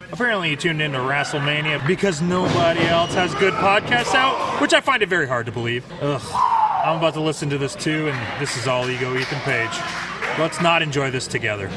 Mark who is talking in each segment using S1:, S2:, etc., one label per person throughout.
S1: Apparently you tuned into WrestleMania because nobody else has good podcasts out, which I find it very hard to believe. Ugh. I'm about to listen to this too, and this is all ego, Ethan Page. Let's not enjoy this together.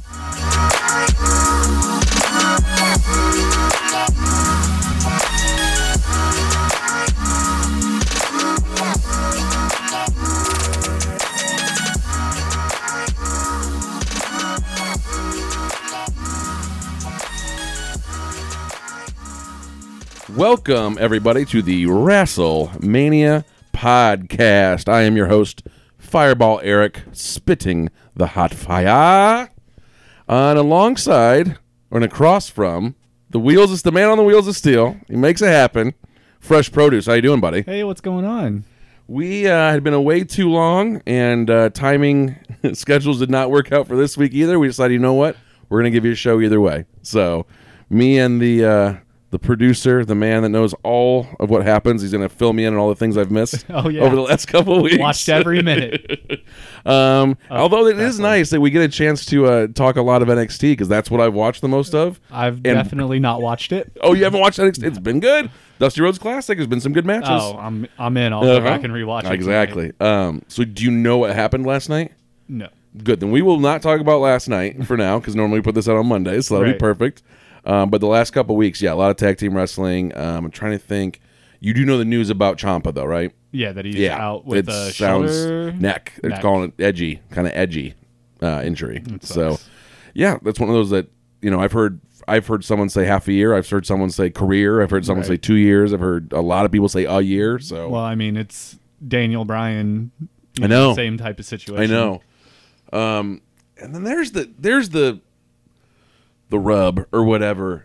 S2: Welcome, everybody, to the WrestleMania podcast. I am your host, Fireball Eric, spitting the hot fire. And alongside, or across from, the man on the wheels of steel. He makes it happen. Fresh Produce. How you doing, buddy?
S3: Hey, what's going on?
S2: We had been away too long, and timing schedules did not work out for this week either. We decided, you know what? We're going to give you a show either way. So, me and the producer, the man that knows all of what happens, he's going to fill me in on all the things I've missed over the last couple of weeks.
S3: Watched every minute.
S2: Although it is nice that we get a chance to talk a lot of NXT, because that's what I've watched the most of.
S3: I've definitely not watched it.
S2: Oh, you haven't watched NXT? It's been good. Dusty Rhodes Classic has been some good matches.
S3: Oh, I'm in. I'll go back and rewatch it.
S2: Exactly. So do you know what happened last night?
S3: No.
S2: Good. Then we will not talk about last night for now, because normally we put this out on Mondays, so that'll be perfect. But the last couple of weeks, a lot of tag team wrestling. I'm trying to think. You do know the news about Ciampa, though, right?
S3: Yeah, that he's out with a shoulder.
S2: Neck. It's calling it edgy injury. So, that's one of those that, I've heard someone say half a year. I've heard someone say career. I've heard someone say 2 years. I've heard a lot of people say a year. So,
S3: well, I mean, it's Daniel Bryan.
S2: I know.
S3: Same type of situation.
S2: I know. And then there's the rub or whatever.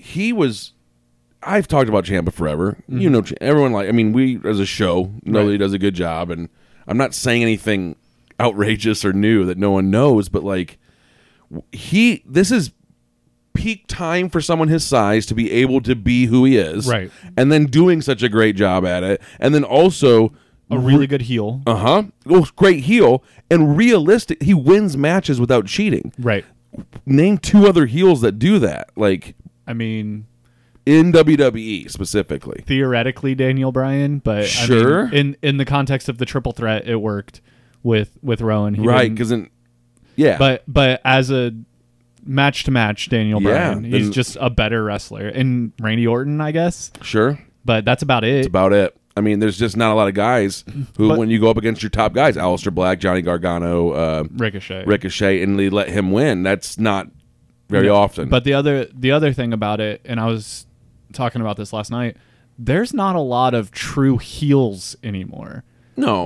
S2: I've talked about Ciampa forever. Mm-hmm. Everyone we as a show know that he does a good job, and I'm not saying anything outrageous or new that no one knows, but this is peak time for someone his size to be able to be who he is,
S3: right? And
S2: then doing such a great job at it, and then also
S3: a really good heel.
S2: Great heel, and realistic. He wins matches without cheating,
S3: right?
S2: Name two other heels that do that.
S3: In
S2: WWE specifically.
S3: Theoretically, Daniel Bryan, but
S2: sure.
S3: In the context of the triple threat, it worked with Rowan.
S2: Right, because
S3: but as a match to match, Daniel Bryan, he's just a better wrestler. And Randy Orton, I guess.
S2: Sure.
S3: But that's about it.
S2: That's about it. There's just not a lot of guys who, when you go up against your top guys, Aleister Black, Johnny Gargano, Ricochet, and they let him win. That's not very often.
S3: But the other thing about it, and I was talking about this last night, there's not a lot of true heels anymore.
S2: No,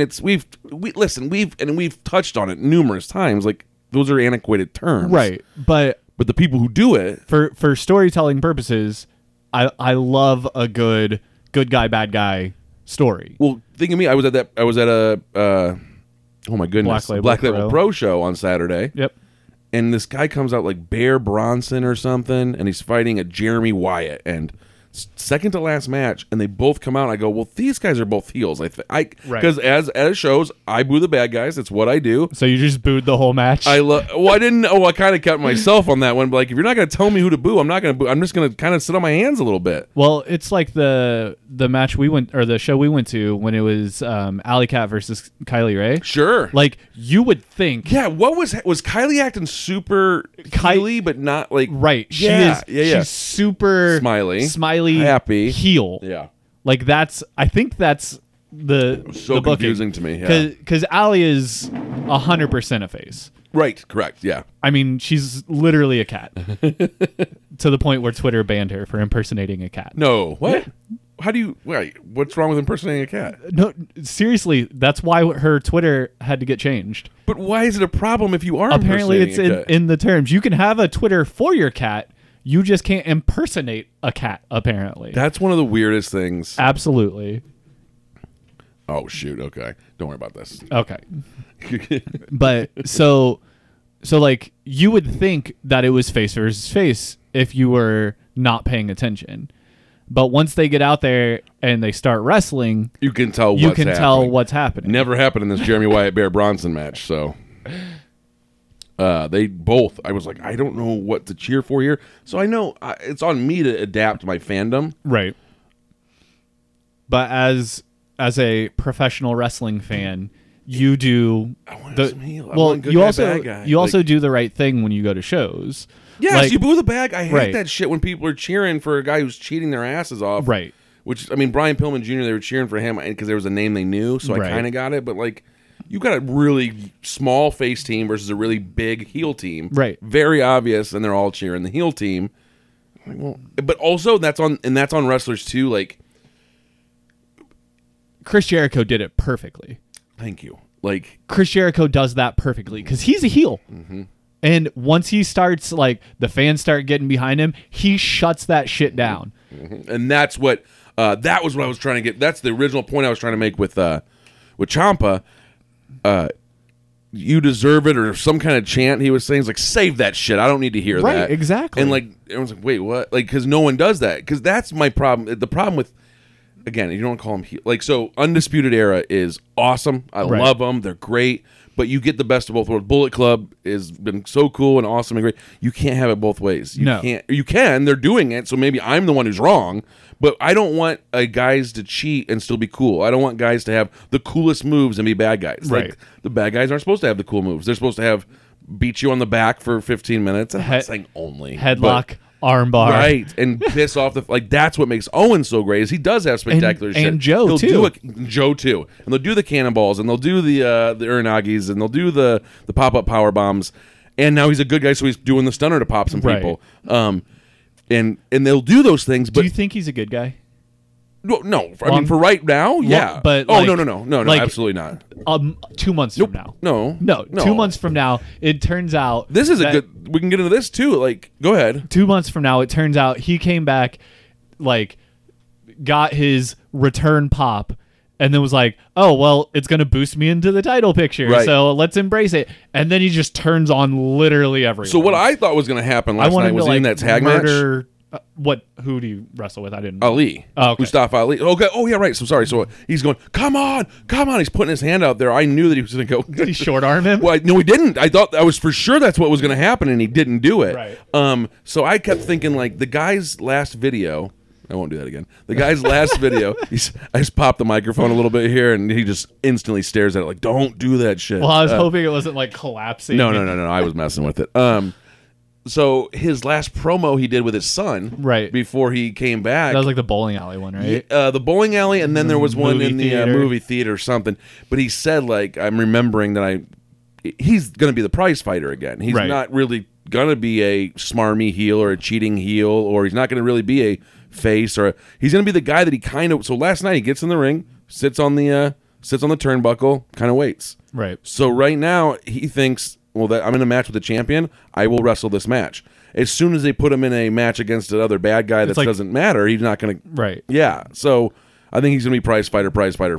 S2: we've touched on it numerous times. Those are antiquated terms,
S3: right? But
S2: the people who do it
S3: for storytelling purposes, I love a good guy, bad guy story.
S2: Well, think of me. I was at a oh my goodness, Black Label Pro show on Saturday.
S3: Yep.
S2: And this guy comes out like Bear Bronson or something, and he's fighting a Jeremy Wyatt, and second to last match, and they both come out. And I go, well, these guys are both heels. Because as shows, I boo the bad guys. That's what I do.
S3: So you just booed the whole match?
S2: I didn't. Oh, I kind of kept myself on that one. But if you're not going to tell me who to boo, I'm not going to boo. I'm just going to kind of sit on my hands a little bit.
S3: Well, it's like the match we went, or the show we went to when it was Alley Cat versus Kylie Ray.
S2: Sure.
S3: You would think.
S2: Yeah. What was Kylie acting super Kylie, but not
S3: right? She's super smiley,
S2: happy
S3: heel.
S2: Yeah.
S3: I think that's the
S2: confusing to me. Yeah.
S3: Because Allie is 100% a face.
S2: Right. Correct. Yeah.
S3: She's literally a cat to the point where Twitter banned her for impersonating a cat.
S2: No. What? How do you? What's wrong with impersonating a cat?
S3: No, seriously, that's why her Twitter had to get changed.
S2: But why is it a problem if you are?
S3: Apparently, it's in the terms. You can have a Twitter for your cat. You just can't impersonate a cat, apparently.
S2: That's one of the weirdest things.
S3: Absolutely.
S2: Oh, shoot. Okay. Don't worry about this.
S3: Okay. But so you would think that it was face versus face if you were not paying attention. But once they get out there and they start wrestling,
S2: you can tell
S3: what's happening.
S2: Never happened in this Jeremy Wyatt Bear Bronson match. So, They both. I was like, I don't know what to cheer for here. So I know it's on me to adapt my fandom.
S3: Right. But as a professional wrestling fan, you do
S2: I want
S3: the
S2: some heel. I
S3: well.
S2: want good
S3: You
S2: guy,
S3: also
S2: bad guy.
S3: you
S2: Like,
S3: also do the right thing when you go to shows.
S2: yes,
S3: like-
S2: you boo the bad guy. I hate
S3: Right.
S2: that shit when people are cheering for a guy who's cheating their asses off.
S3: Right.
S2: Which, I mean, Brian Pillman Jr., they were cheering for him because there was a name they knew, so
S3: Right.
S2: I kind of got it. But, like, you got a really small face team versus a really big heel team.
S3: Right.
S2: Very obvious, and they're all cheering the heel team. Like, well, but also, that's on wrestlers, too. Like,
S3: Chris Jericho did it perfectly.
S2: thank you. Like,
S3: Chris Jericho does that perfectly because he's a heel.
S2: Mm-hmm.
S3: And once he starts, like, the fans start getting behind him, he shuts that shit down.
S2: and that's what, that was what I was trying to get. That's the original point I was trying to make with Ciampa. You deserve it, or some kind of chant he was saying. It's like, save that shit. I don't need to hear
S3: Right,
S2: that.
S3: exactly.
S2: And like, everyone's like, wait, what? Like, because no one does that. Because that's my problem. The problem with, again, you don't want to call them like, so Undisputed Era is awesome. I
S3: Right.
S2: love them. They're great. But you get the best of both worlds. Bullet Club has been so cool and awesome and great. You can't have it both ways. You
S3: No.
S2: can't. You can. They're doing it. So maybe I'm the one who's wrong. But I don't want guys to cheat and still be cool. I don't want guys to have the coolest moves and be bad guys.
S3: Right.
S2: Like, the bad guys aren't supposed to have the cool moves. They're supposed to have beat you on the back for 15 minutes. I'm not saying only.
S3: Headlock, armbar.
S2: Right, and piss off the like. That's what makes Owen so great. Is he does have spectacular shit.
S3: and Joe,
S2: He'll
S3: too.
S2: Joe too, and they'll do the cannonballs, and they'll do the Uranagis, and they'll do the pop up power bombs. And now he's a good guy, so he's doing the stunner to pop some
S3: Right.
S2: people. And they'll do those things.
S3: Do
S2: But
S3: you think he's a good guy?
S2: no, I mean for right now, yeah.
S3: but,
S2: oh
S3: like-
S2: no,
S3: like-
S2: absolutely not.
S3: 2 months from now.
S2: No,
S3: 2 months from now, it turns out
S2: This is a
S3: that
S2: good. We can get into this too. Like, go ahead.
S3: 2 months from now, it turns out he came back, like, got his return pop, and then was like, "Oh well, it's gonna boost me into the title picture,
S2: Right.
S3: so let's embrace it." And then he just turns on literally everyone.
S2: So what I thought was going to happen
S3: I
S2: last
S3: want
S2: night
S3: him
S2: was
S3: to, like,
S2: in that tag match.
S3: murder. Who do you wrestle with? I didn't.
S2: Ali.
S3: Oh, okay.
S2: Mustafa Ali. Okay. Oh, yeah, right. So sorry. So he's going, come on. He's putting his hand out there. I knew that he was going to go.
S3: Did he short arm him?
S2: Well, no, he didn't. I thought I was for sure that's what was going to happen, and he didn't do it.
S3: Right.
S2: So I kept thinking, like, the guy's last video. I won't do that again. The guy's last video. I just popped the microphone a little bit here, and he just instantly stares at it like, don't do that shit.
S3: Well, I was hoping it wasn't like collapsing.
S2: No. I was messing with it. So his last promo he did with his son,
S3: Right.
S2: before he came back,
S3: That was like the bowling alley one, right?
S2: the bowling alley, and then there was one
S3: Movie
S2: in the
S3: theater.
S2: movie theater or something. But he said, like, I'm remembering that he's going to be the prize fighter again. He's
S3: Right.
S2: not really going to be a smarmy heel or a cheating heel, or he's not going to really be a face, or he's going to be the guy that he kind of. So last night he gets in the ring, sits on the turnbuckle, kind of waits.
S3: Right.
S2: So right now he thinks, well, that I'm in a match with the champion, I will wrestle this match. As soon as they put him in a match against another bad guy that
S3: like-
S2: doesn't matter, he's not going to.
S3: Right.
S2: Yeah. So I think he's going to be prize fighter.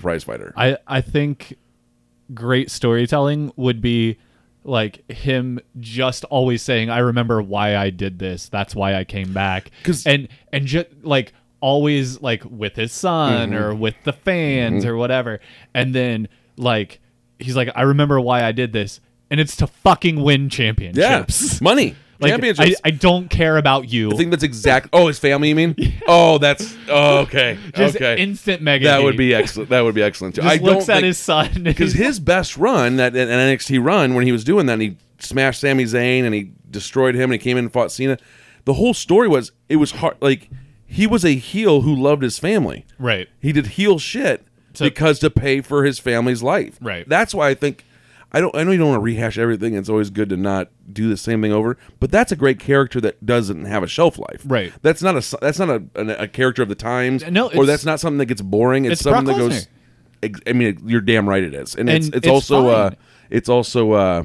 S3: I think great storytelling would be like him just always saying, "I remember why I did this. That's why I came back."
S2: 'Cause-
S3: and just like always like with his son
S2: Mm-hmm.
S3: or with the fans or whatever. And then like he's like, "I remember why I did this." And it's to fucking win
S2: Yeah.
S3: championships.
S2: Money.
S3: Like,
S2: Championships.
S3: I don't care about you.
S2: I think that's exact. Oh, his family, you mean? Oh, that's. Oh, okay.
S3: Just
S2: okay.
S3: instant mega.
S2: That would
S3: heat.
S2: be excellent. That would be excellent too.
S3: Just
S2: I
S3: looks
S2: don't
S3: at
S2: think,
S3: his son and
S2: because
S3: he's
S2: his best run, that an NXT run, when he was doing that, and he smashed Sami Zayn and he destroyed him, and he came in and fought Cena. The whole story was it was hard. Like, he was a heel who loved his family.
S3: right.
S2: He did heel shit because to pay for his family's life.
S3: Right.
S2: That's why I think I know you don't want to rehash everything. It's always good to not do the same thing over. But that's a great character that doesn't have a shelf life.
S3: Right.
S2: That's not a character of the times.
S3: No,
S2: or
S3: it's-
S2: that's not something that gets boring. It's
S3: it's Brock
S2: something that goes.
S3: Lesnar.
S2: I mean, you're damn right it is, and
S3: And
S2: it's
S3: it's
S2: also
S3: fine.
S2: it's also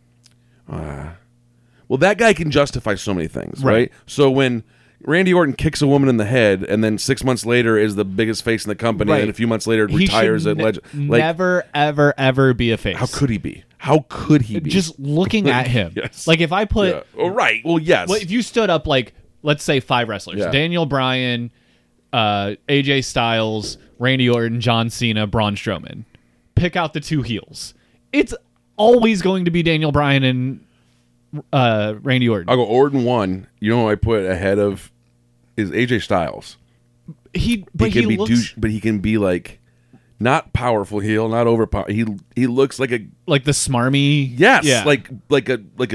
S2: well, that guy can justify so many things, right?
S3: Right.
S2: So when Randy Orton kicks a woman in the head, and then 6 months later is the biggest face in the company,
S3: Right.
S2: and a few months later
S3: He
S2: retires
S3: should
S2: at Legend. Like,
S3: never, ever, ever be a face.
S2: how could he be? How could he be?
S3: Just looking at him.
S2: Yes.
S3: Like if I put,
S2: yeah. Oh, right. Well, yes.
S3: well, if you stood up like, let's say 5 wrestlers:
S2: Yeah.
S3: Daniel Bryan, AJ Styles, Randy Orton, John Cena, Braun Strowman. Pick out the 2 heels. It's always going to be Daniel Bryan Randy Orton.
S2: I'll go Orton 1. You know who I put ahead of is AJ Styles.
S3: He
S2: can be like not powerful heel, not overpower. He looks like a
S3: like the smarmy.
S2: yes,
S3: Yeah.
S2: like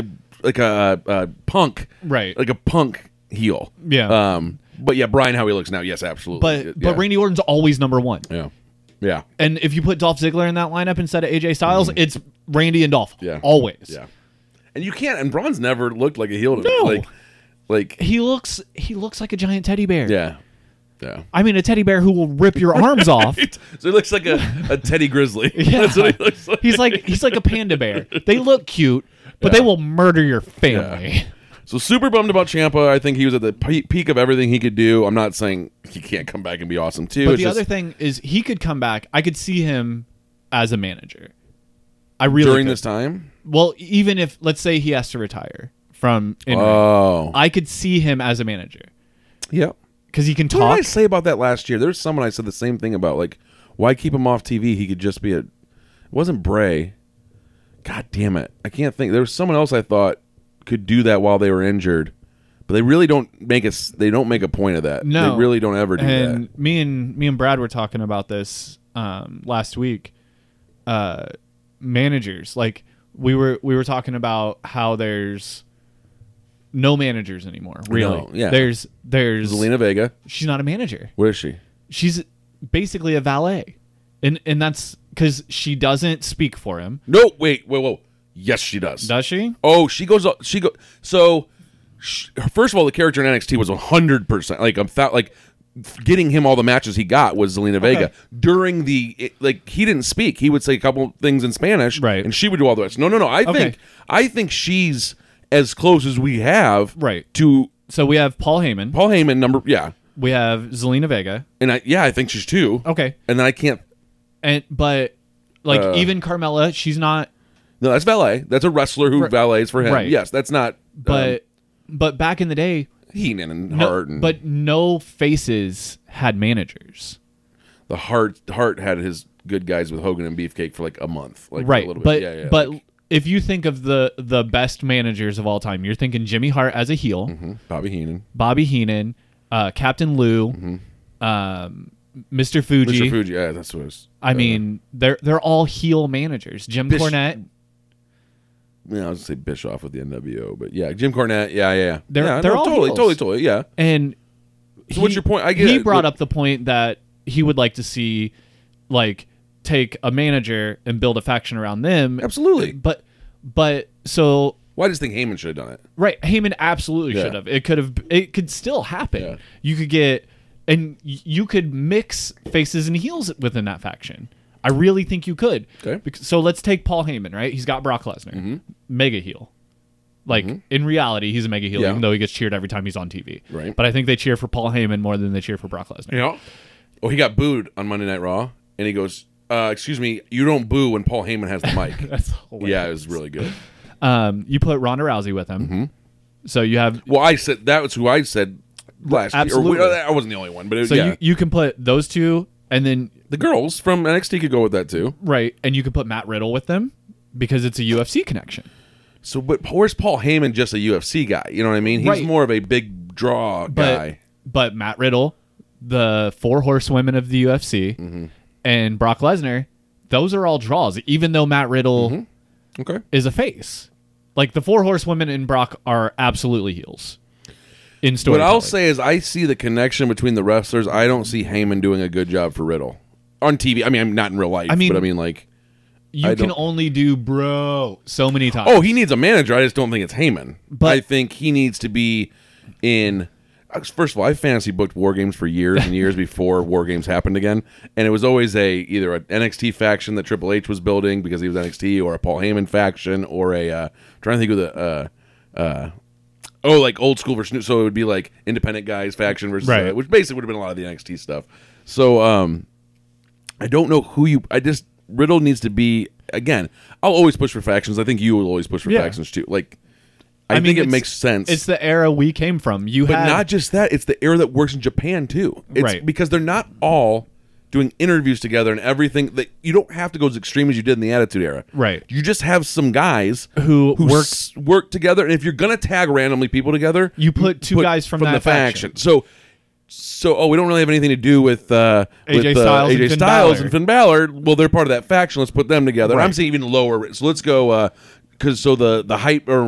S2: a punk,
S3: Right.
S2: Like a punk heel.
S3: Yeah.
S2: But yeah, Brian, how he looks now, yes, absolutely.
S3: But Randy Orton's always number 1.
S2: Yeah.
S3: And if you put Dolph Ziggler in that lineup instead of AJ Styles, it's Randy and Dolph.
S2: Yeah.
S3: Always.
S2: Yeah. And you can't. And Braun's never looked like a heel to
S3: No.
S2: me. Like
S3: He looks like a giant teddy bear.
S2: yeah. Yeah.
S3: I mean, a teddy bear who will rip your arms off.
S2: So he looks like a Teddy Grizzly.
S3: Yeah.
S2: That's what he looks like.
S3: He's like a panda bear. They look cute, but they will murder your family.
S2: So super bummed about Ciampa. I think he was at the peak of everything he could do. I'm not saying he can't come back and be awesome too.
S3: But the other thing is he could come back. I could see him as a manager. I really
S2: during
S3: could.
S2: this time.
S3: Well, even if let's say he has to retire from in-ring,
S2: Oh,
S3: I could see him as a manager
S2: yeah.
S3: because he can
S2: What did
S3: talk.
S2: I say about that last year? There was someone I said the same thing about. Like, why keep him off TV? He could just be It wasn't Bray. God damn it! I can't think. There was someone else I thought could do that while they were injured, but they really don't make They don't make a point of that.
S3: No.
S2: They really don't ever do
S3: And
S2: that.
S3: me and Brad were talking about this last week. Managers, like we were talking about how there's no managers anymore. Really,
S2: No, yeah.
S3: There's
S2: Zelina Vega.
S3: she's not a manager.
S2: What is she?
S3: She's basically a valet, and that's because she doesn't speak for him.
S2: No, wait. Yes, she does.
S3: Does she?
S2: Oh, she goes. So, first of all, the character in NXT was 100%. Like getting him all the matches he got was Zelina Vega. During he didn't speak. He would say a couple things in Spanish,
S3: Right.
S2: And she would do all the rest. No. I think she's as close as we have,
S3: Right.
S2: to
S3: So we have Paul Heyman.
S2: Paul Heyman. Yeah,
S3: We have Zelina Vega.
S2: and I think she's 2.
S3: Okay,
S2: And then I can't.
S3: but even Carmella, she's not.
S2: No, that's valet. That's a wrestler who valets for him.
S3: Right.
S2: Yes, that's not.
S3: But back in the day,
S2: Heenan and
S3: no,
S2: Hart. And
S3: but no faces had managers.
S2: the Hart had his good guys with Hogan and Beefcake for like a month, like
S3: Right,
S2: a little
S3: but
S2: bit. Yeah,
S3: but
S2: like,
S3: if you think of the best managers of all time, you're thinking Jimmy Hart as a heel,
S2: Bobby Heenan,
S3: Bobby Heenan, Captain Lou, Mr. Fuji.
S2: Mr. Fuji. Yeah, that's what it was.
S3: I mean, they're all heel managers. Jim Cornette.
S2: Yeah, I was gonna say Bischoff with the NWO, but yeah, Jim Cornette. Yeah.
S3: They're all heels.
S2: totally. Yeah.
S3: And
S2: So what's your point? I get
S3: he
S2: it.
S3: brought up the point that he would like to see, like, take a manager and build a faction around them.
S2: Absolutely.
S3: But so
S2: Well, I just think Heyman should have done it.
S3: right, Heyman absolutely
S2: Yeah.
S3: should have. It could still happen.
S2: Yeah.
S3: You could get you could mix faces and heels within that faction. I really think you could.
S2: Okay.
S3: So let's take Paul Heyman, right? He's got Brock Lesnar, mega heel. Like in reality, he's a mega heel,
S2: Yeah.
S3: even though he gets cheered every time he's on TV.
S2: Right.
S3: But I think they cheer for Paul Heyman more than they cheer for Brock Lesnar.
S2: Yeah. Oh, he got booed on Monday Night Raw, and he goes, "Excuse me, you don't boo when Paul Heyman has the mic."
S3: That's hilarious.
S2: Yeah, it was really good.
S3: You put Ronda Rousey with him, so you have.
S2: Well, I said that was who I said last
S3: Absolutely.
S2: year. Or, I wasn't the only one, but it,
S3: So
S2: yeah.
S3: you can put those two, and then
S2: The girls from NXT could go with that too.
S3: right, and you can put Matt Riddle with them because it's a UFC connection.
S2: So, but where's Paul Heyman? Just a UFC guy, you know what I mean? He's
S3: Right.
S2: more of a big draw guy.
S3: But Matt Riddle, the 4 horsewomen of the UFC, and Brock Lesnar, those are all draws. Even though Matt Riddle
S2: Okay.
S3: is a face, like the 4 horsewomen and Brock are absolutely heels. In
S2: What
S3: storytelling.
S2: I'll say is, I see the connection between the wrestlers. I don't see Heyman doing a good job for Riddle on TV. I mean, I'm not in real life,
S3: I mean-
S2: but I mean, like,
S3: you
S2: I
S3: can
S2: don't-
S3: only do bro so many times.
S2: oh, he needs a manager. I just don't think it's Heyman.
S3: But-
S2: I think he needs to be in. First of all, I fantasy booked War Games for years and years before War Games happened again, and it was always either an NXT faction that Triple H was building because he was NXT, or a Paul Heyman faction, or a trying to think of the like old school version. So it would be like independent guys faction versus
S3: Right.
S2: which basically would have been a lot of the NXT stuff. So I don't know who you. Riddle needs to be again. I'll always push for factions. I think you will always push for
S3: Yeah.
S2: factions too. Like, I
S3: mean,
S2: think it
S3: it's-
S2: makes sense.
S3: It's the era we came from. You
S2: but
S3: had
S2: not just that. It's the era that works in Japan too. It's
S3: Right.
S2: because they're not all doing interviews together and everything. That you don't have to go as extreme as you did in the Attitude Era.
S3: Right.
S2: You just have some guys
S3: Who
S2: work together, and if you're gonna tag randomly people together,
S3: You put two guys from that
S2: the
S3: faction.
S2: So we don't really have anything to do with
S3: AJ Styles and
S2: AJ
S3: Finn
S2: Styles
S3: Balor.
S2: and Finn Balor. Well, they're part of that faction. Let's put them together.
S3: Right.
S2: I'm saying even lower. So let's go because the hype or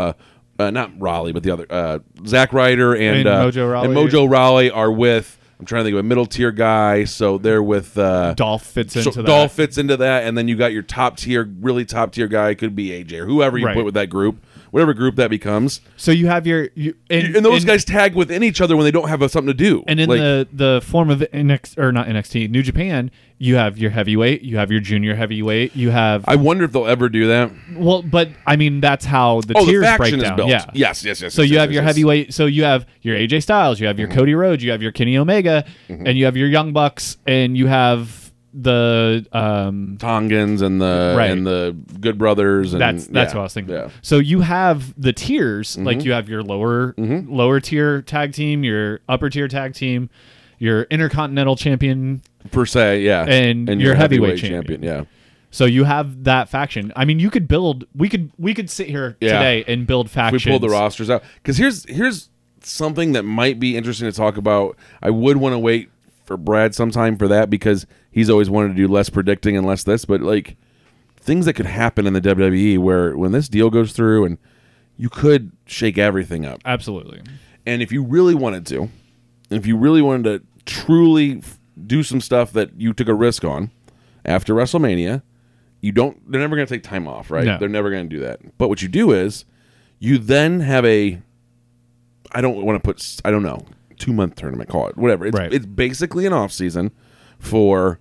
S2: not Raleigh, but the other Zack Ryder and
S3: Mojo Rawley.
S2: and Mojo Rawley are with. I'm trying to think of a middle tier guy. So they're with
S3: Dolph fits into that.
S2: Dolph fits into that, and then you got your really top tier guy. Could be AJ or whoever you
S3: Right.
S2: put with that group, whatever group that becomes.
S3: So you have
S2: And those guys tag within each other when they don't have something to do.
S3: And in the form of not NXT, New Japan, you have your heavyweight, you have your junior heavyweight, you have
S2: I wonder if they'll ever do that.
S3: well, but I mean that's how the
S2: The
S3: tiers break
S2: faction is
S3: down.
S2: built.
S3: Yeah.
S2: Yes.
S3: So you have your
S2: yes.
S3: heavyweight. So you have your AJ Styles, you have your Cody Rhodes, you have your Kenny Omega, and you have your Young Bucks, and you have the
S2: Tongans and the
S3: Right.
S2: and the Good Brothers. And
S3: that's what I was thinking.
S2: Yeah.
S3: So you have the tiers, like you have your lower tier tag team, your upper tier tag team, your Intercontinental Champion.
S2: Per se, yeah.
S3: And your heavyweight champion.
S2: Yeah.
S3: So you have that faction. I mean, you could build. We could sit here
S2: Yeah.
S3: today and build
S2: If
S3: factions.
S2: we pull the rosters out. Because here's something that might be interesting to talk about. I would want to wait for Brad sometime for that because he's always wanted to do less predicting and less this, but like things that could happen in the WWE where when this deal goes through and you could shake everything up.
S3: Absolutely.
S2: And if you really wanted to, and if you really wanted to truly do some stuff that you took a risk on after WrestleMania, they're never going to take time off, right?
S3: No.
S2: They're never going to do that. But what you do is you then have I don't want to put, 2-month tournament, call it, whatever. It's,
S3: Right.
S2: it's basically an off season for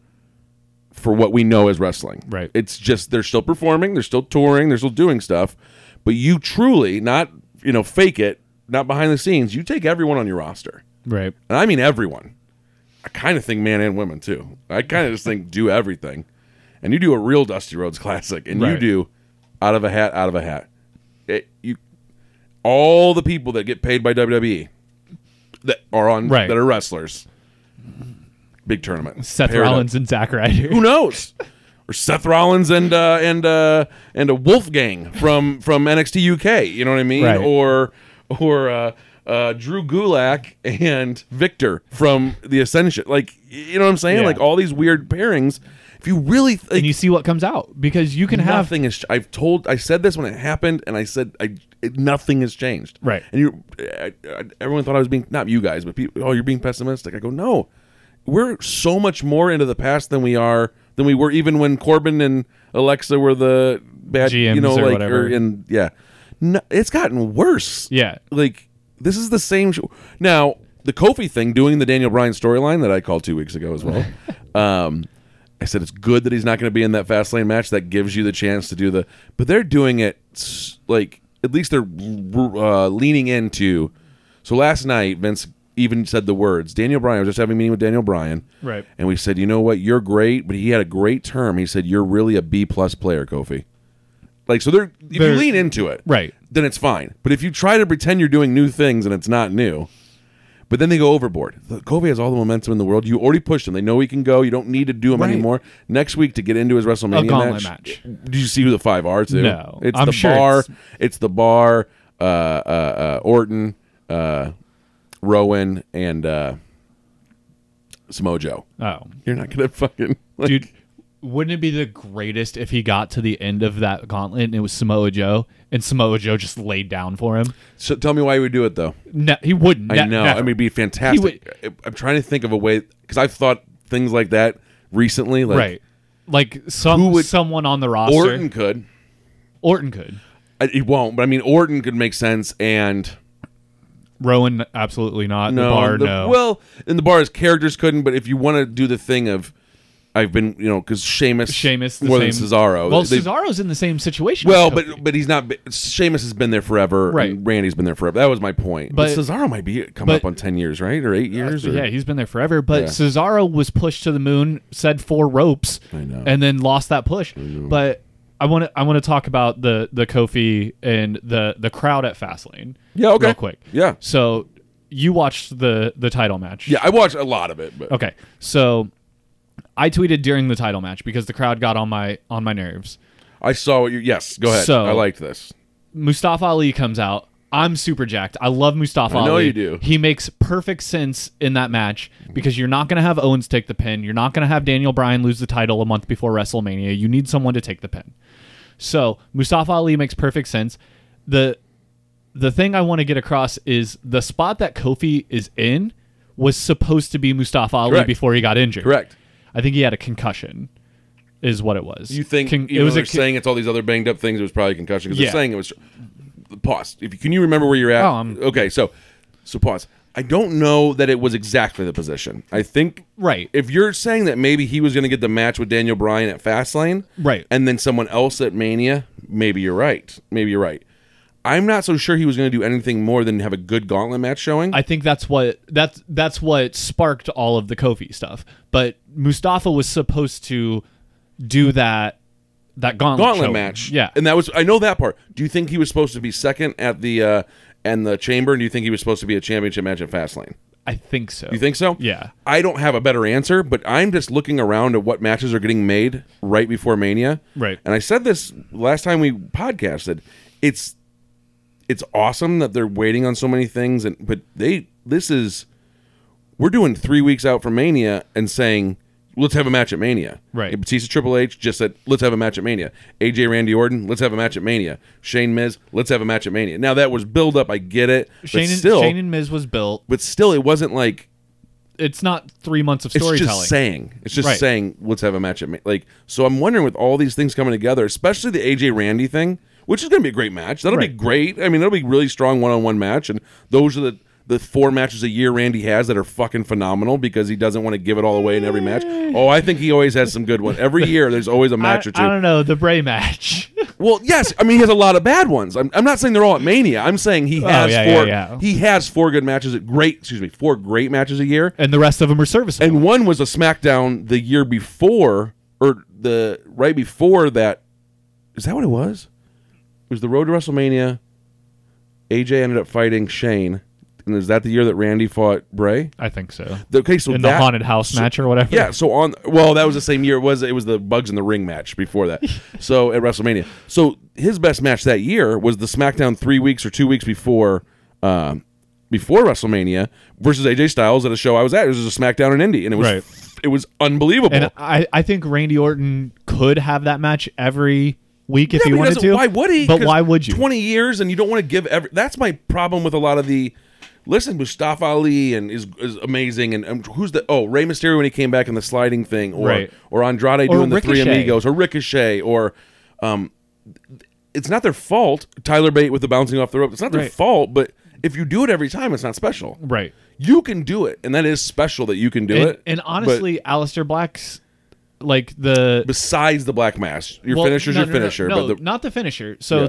S2: what we know as wrestling.
S3: Right.
S2: It's just they're still performing, they're still touring, they're still doing stuff, but you truly, not, fake it, not behind the scenes, you take everyone on your roster.
S3: Right.
S2: And I mean everyone. I kind of think man and women too. I kind of just think do everything. And you do a real Dusty Rhodes Classic, and you
S3: Right.
S2: do out of a hat. All the people that get paid by WWE that are
S3: Right.
S2: that are wrestlers, big tournament.
S3: Seth
S2: Paired up.
S3: Rollins and Zack Ryder.
S2: Who knows? Or Seth Rollins and a Wolfgang from NXT UK. You know what I mean?
S3: Right.
S2: Or Drew Gulak and Victor from the Ascension. Like, you know what I'm saying?
S3: Yeah.
S2: Like all these weird pairings. If you really
S3: And you see what comes out because you can have
S2: nothing is. I said this when it happened, and I said nothing has changed.
S3: Right.
S2: And everyone thought I was being, not you guys, but people. Oh, you're being pessimistic. I go, no. We're so much more into the past than we were even when Corbin and Alexa were the bad
S3: GMs or whatever.
S2: No, it's gotten worse.
S3: Yeah.
S2: Like this is the same show. Now, the Kofi thing, doing the Daniel Bryan storyline that I called 2 weeks ago as well. I said it's good that he's not going to be in that Fastlane match. That gives you the chance to do but they're doing it like at least they're leaning into. So last night, Vince even said the words. Daniel Bryan, I was just having a meeting with Daniel Bryan.
S3: Right.
S2: And we said, you know what? You're great, but he had a great term. He said, you're really a B+ player, Kofi. Like, so if you lean into it,
S3: Right.
S2: then it's fine. But if you try to pretend you're doing new things and it's not new, but then they go overboard. Kofi has all the momentum in the world. You already pushed him. They know he can go. You don't need to do him
S3: Right.
S2: anymore. Next week to get into his WrestleMania
S3: gauntlet
S2: match. Did you see who the 5 are, too?
S3: No.
S2: It's
S3: I'm
S2: the
S3: sure
S2: Bar. It's the Bar, Orton, Rowan, and Samoa Joe.
S3: Oh.
S2: You're not going to fucking... Like,
S3: Dude, wouldn't it be the greatest if he got to the end of that gauntlet and it was Samoa Joe and Samoa Joe just laid down for him?
S2: so tell me why he would do it, though.
S3: No, he wouldn't.
S2: I know.
S3: Never.
S2: I mean, it'd be fantastic. I'm trying to think of a way, because I've thought things like that recently. Like,
S3: right. Like
S2: Who would-
S3: someone on the roster.
S2: Orton could.
S3: Orton could.
S2: He won't, but I mean, Orton could make sense, and
S3: Rowan, absolutely not.
S2: no.
S3: The Bar, no.
S2: Well, in the Bar, his characters couldn't, but if you want to do the thing of, I've been, because Sheamus
S3: the
S2: more
S3: same.
S2: than Cesaro.
S3: Well,
S2: They-
S3: Cesaro's in the same situation.
S2: Well,
S3: as Kofi.
S2: but he's not. Sheamus has been there forever,
S3: Right.
S2: And Randy's been there forever. That was my point. But
S3: But-
S2: Cesaro might be coming
S3: but-
S2: up on 10 years, right, or 8 years. Or,
S3: yeah, he's been there forever. But
S2: Yeah.
S3: Cesaro was pushed to the moon, said 4 ropes,
S2: I know.
S3: and then lost that push. But I want to talk about the Kofi and the crowd at Fastlane.
S2: Yeah, okay.
S3: Real quick.
S2: Yeah.
S3: So you watched the title match.
S2: Yeah, I watched a lot of it, but
S3: Okay. So I tweeted during the title match because the crowd got on my nerves.
S2: I saw what you. Yes, go ahead.
S3: So-
S2: I liked this.
S3: Mustafa Ali comes out. I'm super jacked. I love Mustafa Ali.
S2: I know you do.
S3: He makes perfect sense in that match because you're not going to have Owens take the pin. You're not going to have Daniel Bryan lose the title a month before WrestleMania. You need someone to take the pin. So Mustafa Ali makes perfect sense. The thing I want to get across is the spot that Kofi is in was supposed to be Mustafa Ali
S2: Correct.
S3: before he got injured.
S2: Correct.
S3: I think he had a concussion is what it was.
S2: You think
S3: it
S2: even
S3: was
S2: though they're saying it's all these other banged up things, it was probably concussion because
S3: Yeah.
S2: they're saying it was. Pause. Can you remember where you're at?
S3: Oh,
S2: okay, so pause. I don't know that it was exactly the position. I think
S3: Right.
S2: if you're saying that maybe he was going to get the match with Daniel Bryan at Fastlane,
S3: Right.
S2: and then someone else at Mania, maybe you're right. Maybe you're right. I'm not so sure he was going to do anything more than have a good gauntlet match showing.
S3: I think that's what sparked all of the Kofi stuff. But Mustafa was supposed to do that gauntlet showing.
S2: match.
S3: Yeah.
S2: And that was, I know that part. Do you think he was supposed to be second at the and the Chamber, and do you think he was supposed to be a championship match at Fastlane?
S3: I think so.
S2: You think so?
S3: Yeah.
S2: I don't have a better answer, but I'm just looking around at what matches are getting made right before Mania.
S3: Right.
S2: And I said this last time we podcasted. It's awesome that they're waiting on so many things, but we're doing 3 weeks out from Mania and saying, let's have a match at Mania.
S3: Right.
S2: Batista Triple H just said, let's have a match at Mania. AJ Randy Orton, let's have a match at Mania. Shane Miz, let's have a match at Mania. Now that was build up, I get it.
S3: Shane and Miz was built.
S2: But still, it wasn't like,
S3: It's not 3 months of
S2: it's
S3: storytelling.
S2: just saying. It's just
S3: Right.
S2: saying, let's have a match at Mania. So I'm wondering with all these things coming together, especially the AJ Randy thing, which is going to be a great match. That'll be
S3: Right.
S2: great. I mean, that'll be a really strong one-on-one match, and those are the 4 matches a year Randy has that are fucking phenomenal because he doesn't want to give it all away in every match. Oh, I think he always has some good ones. Every year, there's always a match or two.
S3: I don't know, the Bray match.
S2: Well, yes, I mean he has a lot of bad ones. I'm not saying they're all at Mania. I'm saying he has
S3: yeah.
S2: He has 4 good matches 4 great matches a year.
S3: And the rest of them are serviceable.
S2: And one was a SmackDown the year before, or right before that. Is that what it was? It was the road to WrestleMania. AJ ended up fighting Shane. And is that the year that Randy fought Bray?
S3: I think so.
S2: Okay, so
S3: In the haunted house match or whatever.
S2: Yeah, so that was the same year. It was the Bugs in the Ring match before that. So at WrestleMania. So his best match that year was the SmackDown 3 weeks or 2 weeks before WrestleMania versus AJ Styles at a show I was at. It was a SmackDown in Indy, and it was unbelievable.
S3: And I think Randy Orton could have that match every week if he wanted to.
S2: Why would he?
S3: But why would you?
S2: 20 years and you don't want to give that's my problem with a lot of the. Listen, Mustafa Ali is amazing, and who's Rey Mysterio when he came back in the sliding thing, or Andrade doing the Three Amigos, or Ricochet, or it's not their fault. Tyler Bate with the bouncing off the rope, it's not their fault, but if you do it every time, it's not special.
S3: Right.
S2: You can do it, and that is special that you can do it.
S3: And honestly, Aleister Black's like the
S2: besides the Black Mass, your finisher's your finisher,
S3: no,
S2: but
S3: not the finisher. So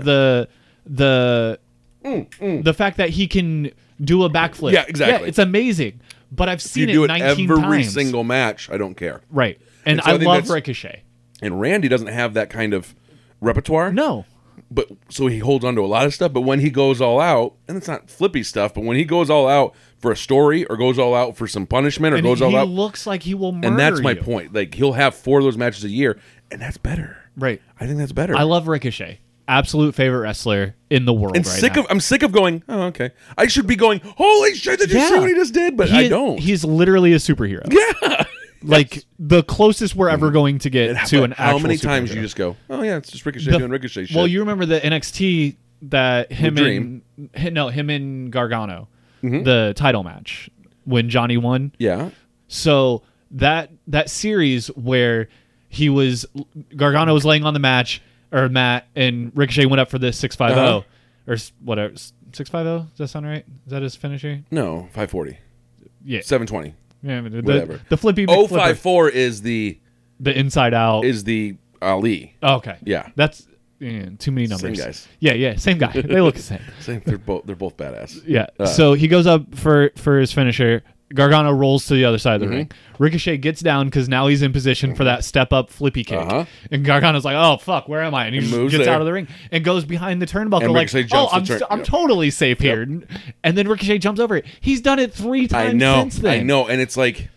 S3: the fact that he can do a backflip.
S2: Yeah, exactly.
S3: Yeah, it's amazing. But I've seen
S2: you do
S3: it
S2: it
S3: 19
S2: every
S3: times.
S2: single match. I don't care.
S3: Right. And
S2: so I
S3: I
S2: think
S3: love
S2: that's-
S3: Ricochet.
S2: And Randy doesn't have that kind of repertoire.
S3: No.
S2: But so he holds on to a lot of stuff. But when he goes all out, and it's not flippy stuff, but when he goes all out for a story, or goes all out for some punishment, or
S3: And
S2: goes all
S3: he
S2: out,
S3: looks like he will murder
S2: and that's my
S3: you.
S2: point. Like he'll have 4 of those matches a year, and that's better.
S3: Right.
S2: I think that's better.
S3: I love Ricochet. Absolute favorite wrestler in the world
S2: and
S3: right now.
S2: I'm sick of going. Oh, okay. I should be going. Holy shit! Did you see what he just did? But I don't.
S3: He's literally a superhero.
S2: Yeah.
S3: Like the closest we're ever going to get to an
S2: How
S3: actual
S2: many times
S3: superhero.
S2: you just go? Oh yeah, it's just Ricochet doing Ricochet shit.
S3: Well, you remember the NXT that him
S2: Dream.
S3: and Gargano, the title match when Johnny won.
S2: Yeah.
S3: So that series where Gargano was laying on the mat, and Ricochet went up for the 650 or whatever 650. Does that sound right? Is that his finisher?
S2: No, 540.
S3: Yeah,
S2: 720.
S3: yeah.
S2: Whatever.
S3: The flippy. McFlipper.
S2: 054 is the
S3: inside out.
S2: Ali.
S3: Oh, okay.
S2: Yeah.
S3: That's too many numbers.
S2: Same guys.
S3: Yeah, same guy. They look the same.
S2: They're both badass.
S3: Yeah. So he goes up for his finisher. Gargano rolls to the other side of the ring. Ricochet gets down because now he's in position for that step up flippy kick. And Gargano's like, "Oh fuck, where am I?" And he just gets out of the ring and goes behind the turnbuckle
S2: And
S3: like,
S2: Ricochet
S3: "Oh,
S2: jumps
S3: I'm totally safe here." And then Ricochet jumps over it. He's done it 3 times since then.
S2: I know, and it's like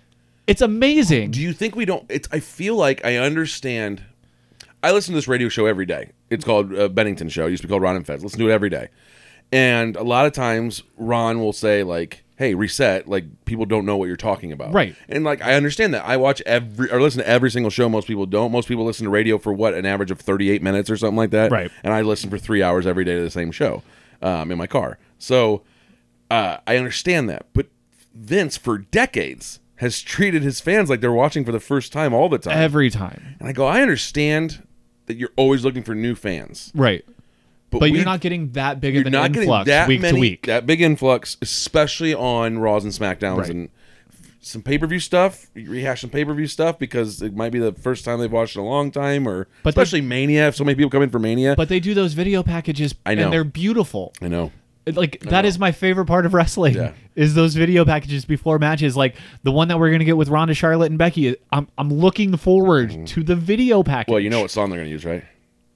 S3: It's amazing.
S2: Do you think we don't? I feel like I understand. I listen to this radio show every day. It's called Bennington Show. It used to be called Ron and Fez. Listen to it every day. And a lot of times Ron will say like, hey, reset. Like, people don't know what you're talking about.
S3: Right.
S2: And like, I understand that. I watch listen to every single show. Most people don't. Most people listen to radio for an average of 38 minutes or something like that.
S3: Right.
S2: And I listen for 3 hours every day to the same show in my car. So I understand that. But Vince, for decades, has treated his fans like they're watching for the first time all the time.
S3: Every time.
S2: And I go, I understand that you're always looking for new fans.
S3: Right. But you're not getting that big of an influx week to week.
S2: That big influx, especially on Raws and SmackDowns
S3: Right.
S2: and some pay-per-view stuff. You rehash some pay-per-view stuff because it might be the first time they've watched in a long time, or especially Mania. If so many people come in for Mania.
S3: But they do those video packages,
S2: I know.
S3: and they're beautiful.
S2: I know.
S3: Like, that is my favorite part of wrestling, is those video packages before matches. Like the one that we're going to get with Ronda, Charlotte, and Becky. I'm looking forward to the video package.
S2: Well, you know what song they're going to use, right?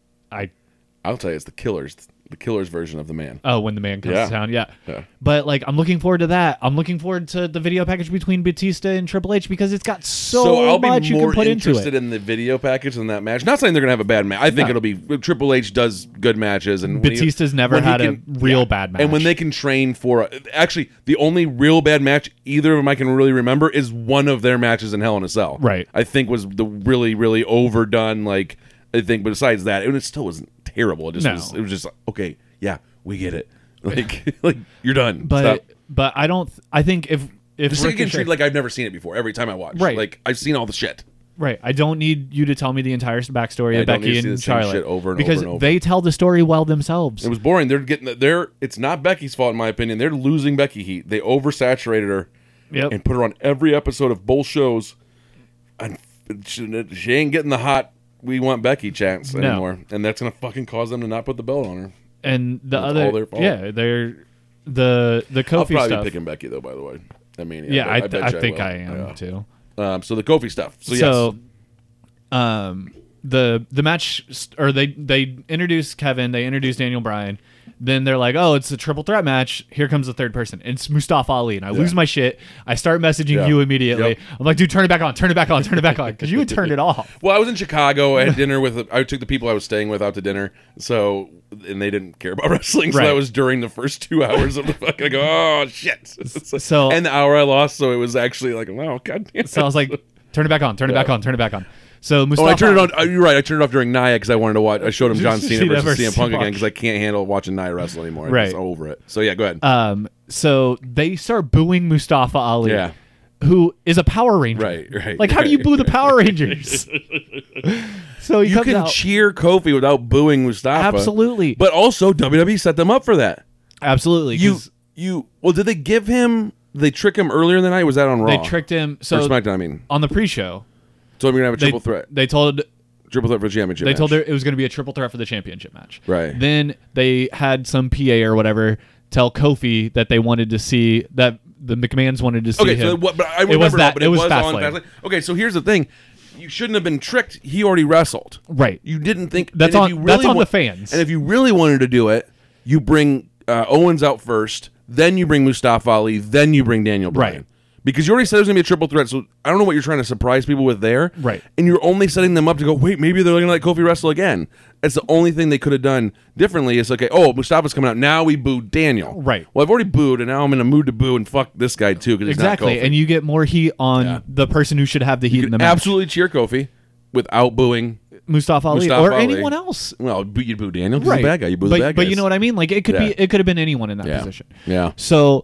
S3: I'll
S2: tell you, it's the Killers version of The Man.
S3: Oh, when the man comes to town, yeah.
S2: Yeah.
S3: But like, I'm looking forward to that. I'm looking forward to the video package between Batista and Triple H because it's got
S2: I'll
S3: much
S2: be
S3: you
S2: more
S3: can put into
S2: interested
S3: it.
S2: in the video package than that match. Not saying they're gonna have a bad match. I think it'll be Triple H does good matches, and
S3: Batista's never had a real bad match.
S2: And when they can train for actually the only real bad match either of them I can really remember is one of their matches in Hell in a Cell.
S3: Right.
S2: I think was the really really overdone. Like I think, but besides that, it still wasn't terrible. It just was just okay. Yeah, we get it. Like you're done.
S3: But
S2: Stop.
S3: I don't. I think if
S2: Just getting treated like I've never seen it before every time I watch.
S3: Right.
S2: Like I've seen all the shit.
S3: Right. I don't need you to tell me the entire backstory of
S2: I don't need
S3: Becky
S2: to see
S3: and
S2: the same
S3: Charlotte
S2: shit over and
S3: because
S2: over and over.
S3: they tell the story well themselves.
S2: It was boring. It's not Becky's fault in my opinion. They're losing Becky heat. They oversaturated her and put her on every episode of both shows. And she ain't getting the hot "we want Becky" chance anymore. And that's gonna fucking cause them to not put the belt on her.
S3: And the
S2: That's
S3: other,
S2: all their fault.
S3: they're the Kofi
S2: I'll probably
S3: stuff.
S2: be picking Becky though. By the way, I mean,
S3: Yeah, I
S2: bet you
S3: think
S2: will.
S3: I am too.
S2: So the Kofi stuff. So
S3: the match, or they introduce Kevin, they introduce Daniel Bryan, then they're like, oh, it's a triple threat match. Here comes the third person. It's Mustafa Ali, and I lose my shit. I start messaging you immediately.
S2: Yep.
S3: I'm like, dude, turn it back on, because you would turn it off.
S2: Well, I was in Chicago. I had dinner I took the people I was staying with out to dinner. So, and they didn't care about wrestling. So
S3: Right.
S2: that was during the first 2 hours of the fucking. I go, oh shit.
S3: So
S2: and the hour I lost, so it was actually like, wow, goddamn.
S3: So I was like, turn it back on, turn it back on. So Mustafa.
S2: Oh, I turned it on. You're right. I turned it off during Nia because I wanted to watch. I showed him John Cena
S3: Cena
S2: versus
S3: versus
S2: CM Punk
S3: Punk.
S2: again because I can't handle watching Nia wrestle anymore. I'm
S3: Right.
S2: just over it. So yeah, go ahead.
S3: So they start booing Mustafa Ali,
S2: Yeah.
S3: who is a Power Ranger.
S2: Right.
S3: Like, how do you boo the Power Rangers? So he
S2: You
S3: comes
S2: can
S3: out.
S2: cheer Kofi without booing Mustafa.
S3: Absolutely.
S2: But also WWE set them up for that.
S3: Absolutely. 'cause
S2: Well, did they give him? They trick him earlier in the night. Was that on Raw?
S3: They tricked him.
S2: Or
S3: So
S2: SmackDown. I mean,
S3: on the pre-show,
S2: so we're gonna have a triple threat.
S3: They told
S2: Triple threat for the championship.
S3: They
S2: match.
S3: told her it was going to be a triple threat for the championship match.
S2: Right.
S3: Then they had some PA or whatever tell Kofi that they wanted to see that the McMahons wanted to see
S2: Okay,
S3: him.
S2: so but I remember
S3: it was
S2: now,
S3: that.
S2: but
S3: It was
S2: on
S3: Fastlane.
S2: Fastlane. Okay, so here's the thing: you shouldn't have been tricked. He already wrestled.
S3: Right.
S2: You didn't think
S3: That's
S2: and
S3: on-
S2: if you
S3: that's
S2: really
S3: on the fans.
S2: And if you really wanted to do it, you bring Owens out first, then you bring Mustafa Ali, then you bring Daniel Bryan.
S3: Right.
S2: Because you already said it was going to be a triple threat, so I don't know what you're trying to surprise people with there.
S3: Right.
S2: And you're only setting them up to go, wait, maybe they're going to let Kofi wrestle again. That's the only thing they could have done differently. It's okay, oh, Mustafa's coming out. Now we boo Daniel.
S3: Right.
S2: Well, I've already booed, and now I'm in a mood to boo and fuck this guy, too, because
S3: Exactly. And you get more heat on the person who should have the heat in the match.
S2: absolutely cheer Kofi without booing
S3: Mustafa Ali
S2: Mustafa
S3: or
S2: Ali.
S3: anyone else.
S2: Well, you boo Daniel because he's a bad guy. You boo the bad
S3: But
S2: guys.
S3: you know what I mean? Like, it could
S2: Yeah.
S3: be. It could have been anyone in that
S2: Yeah.
S3: position.
S2: Yeah.
S3: So,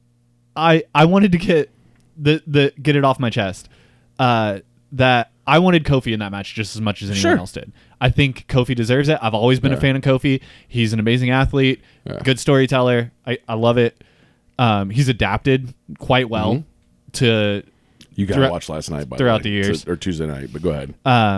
S3: I wanted to get get it off my chest that I wanted Kofi in that match just as much as anyone
S2: Sure.
S3: else did. I think Kofi deserves it. I've always been a fan of Kofi. He's an amazing athlete, good storyteller. I love it. He's adapted quite well to.
S2: You got to watch last night, by
S3: throughout
S2: the way.
S3: the years.
S2: Or Tuesday night, but go ahead.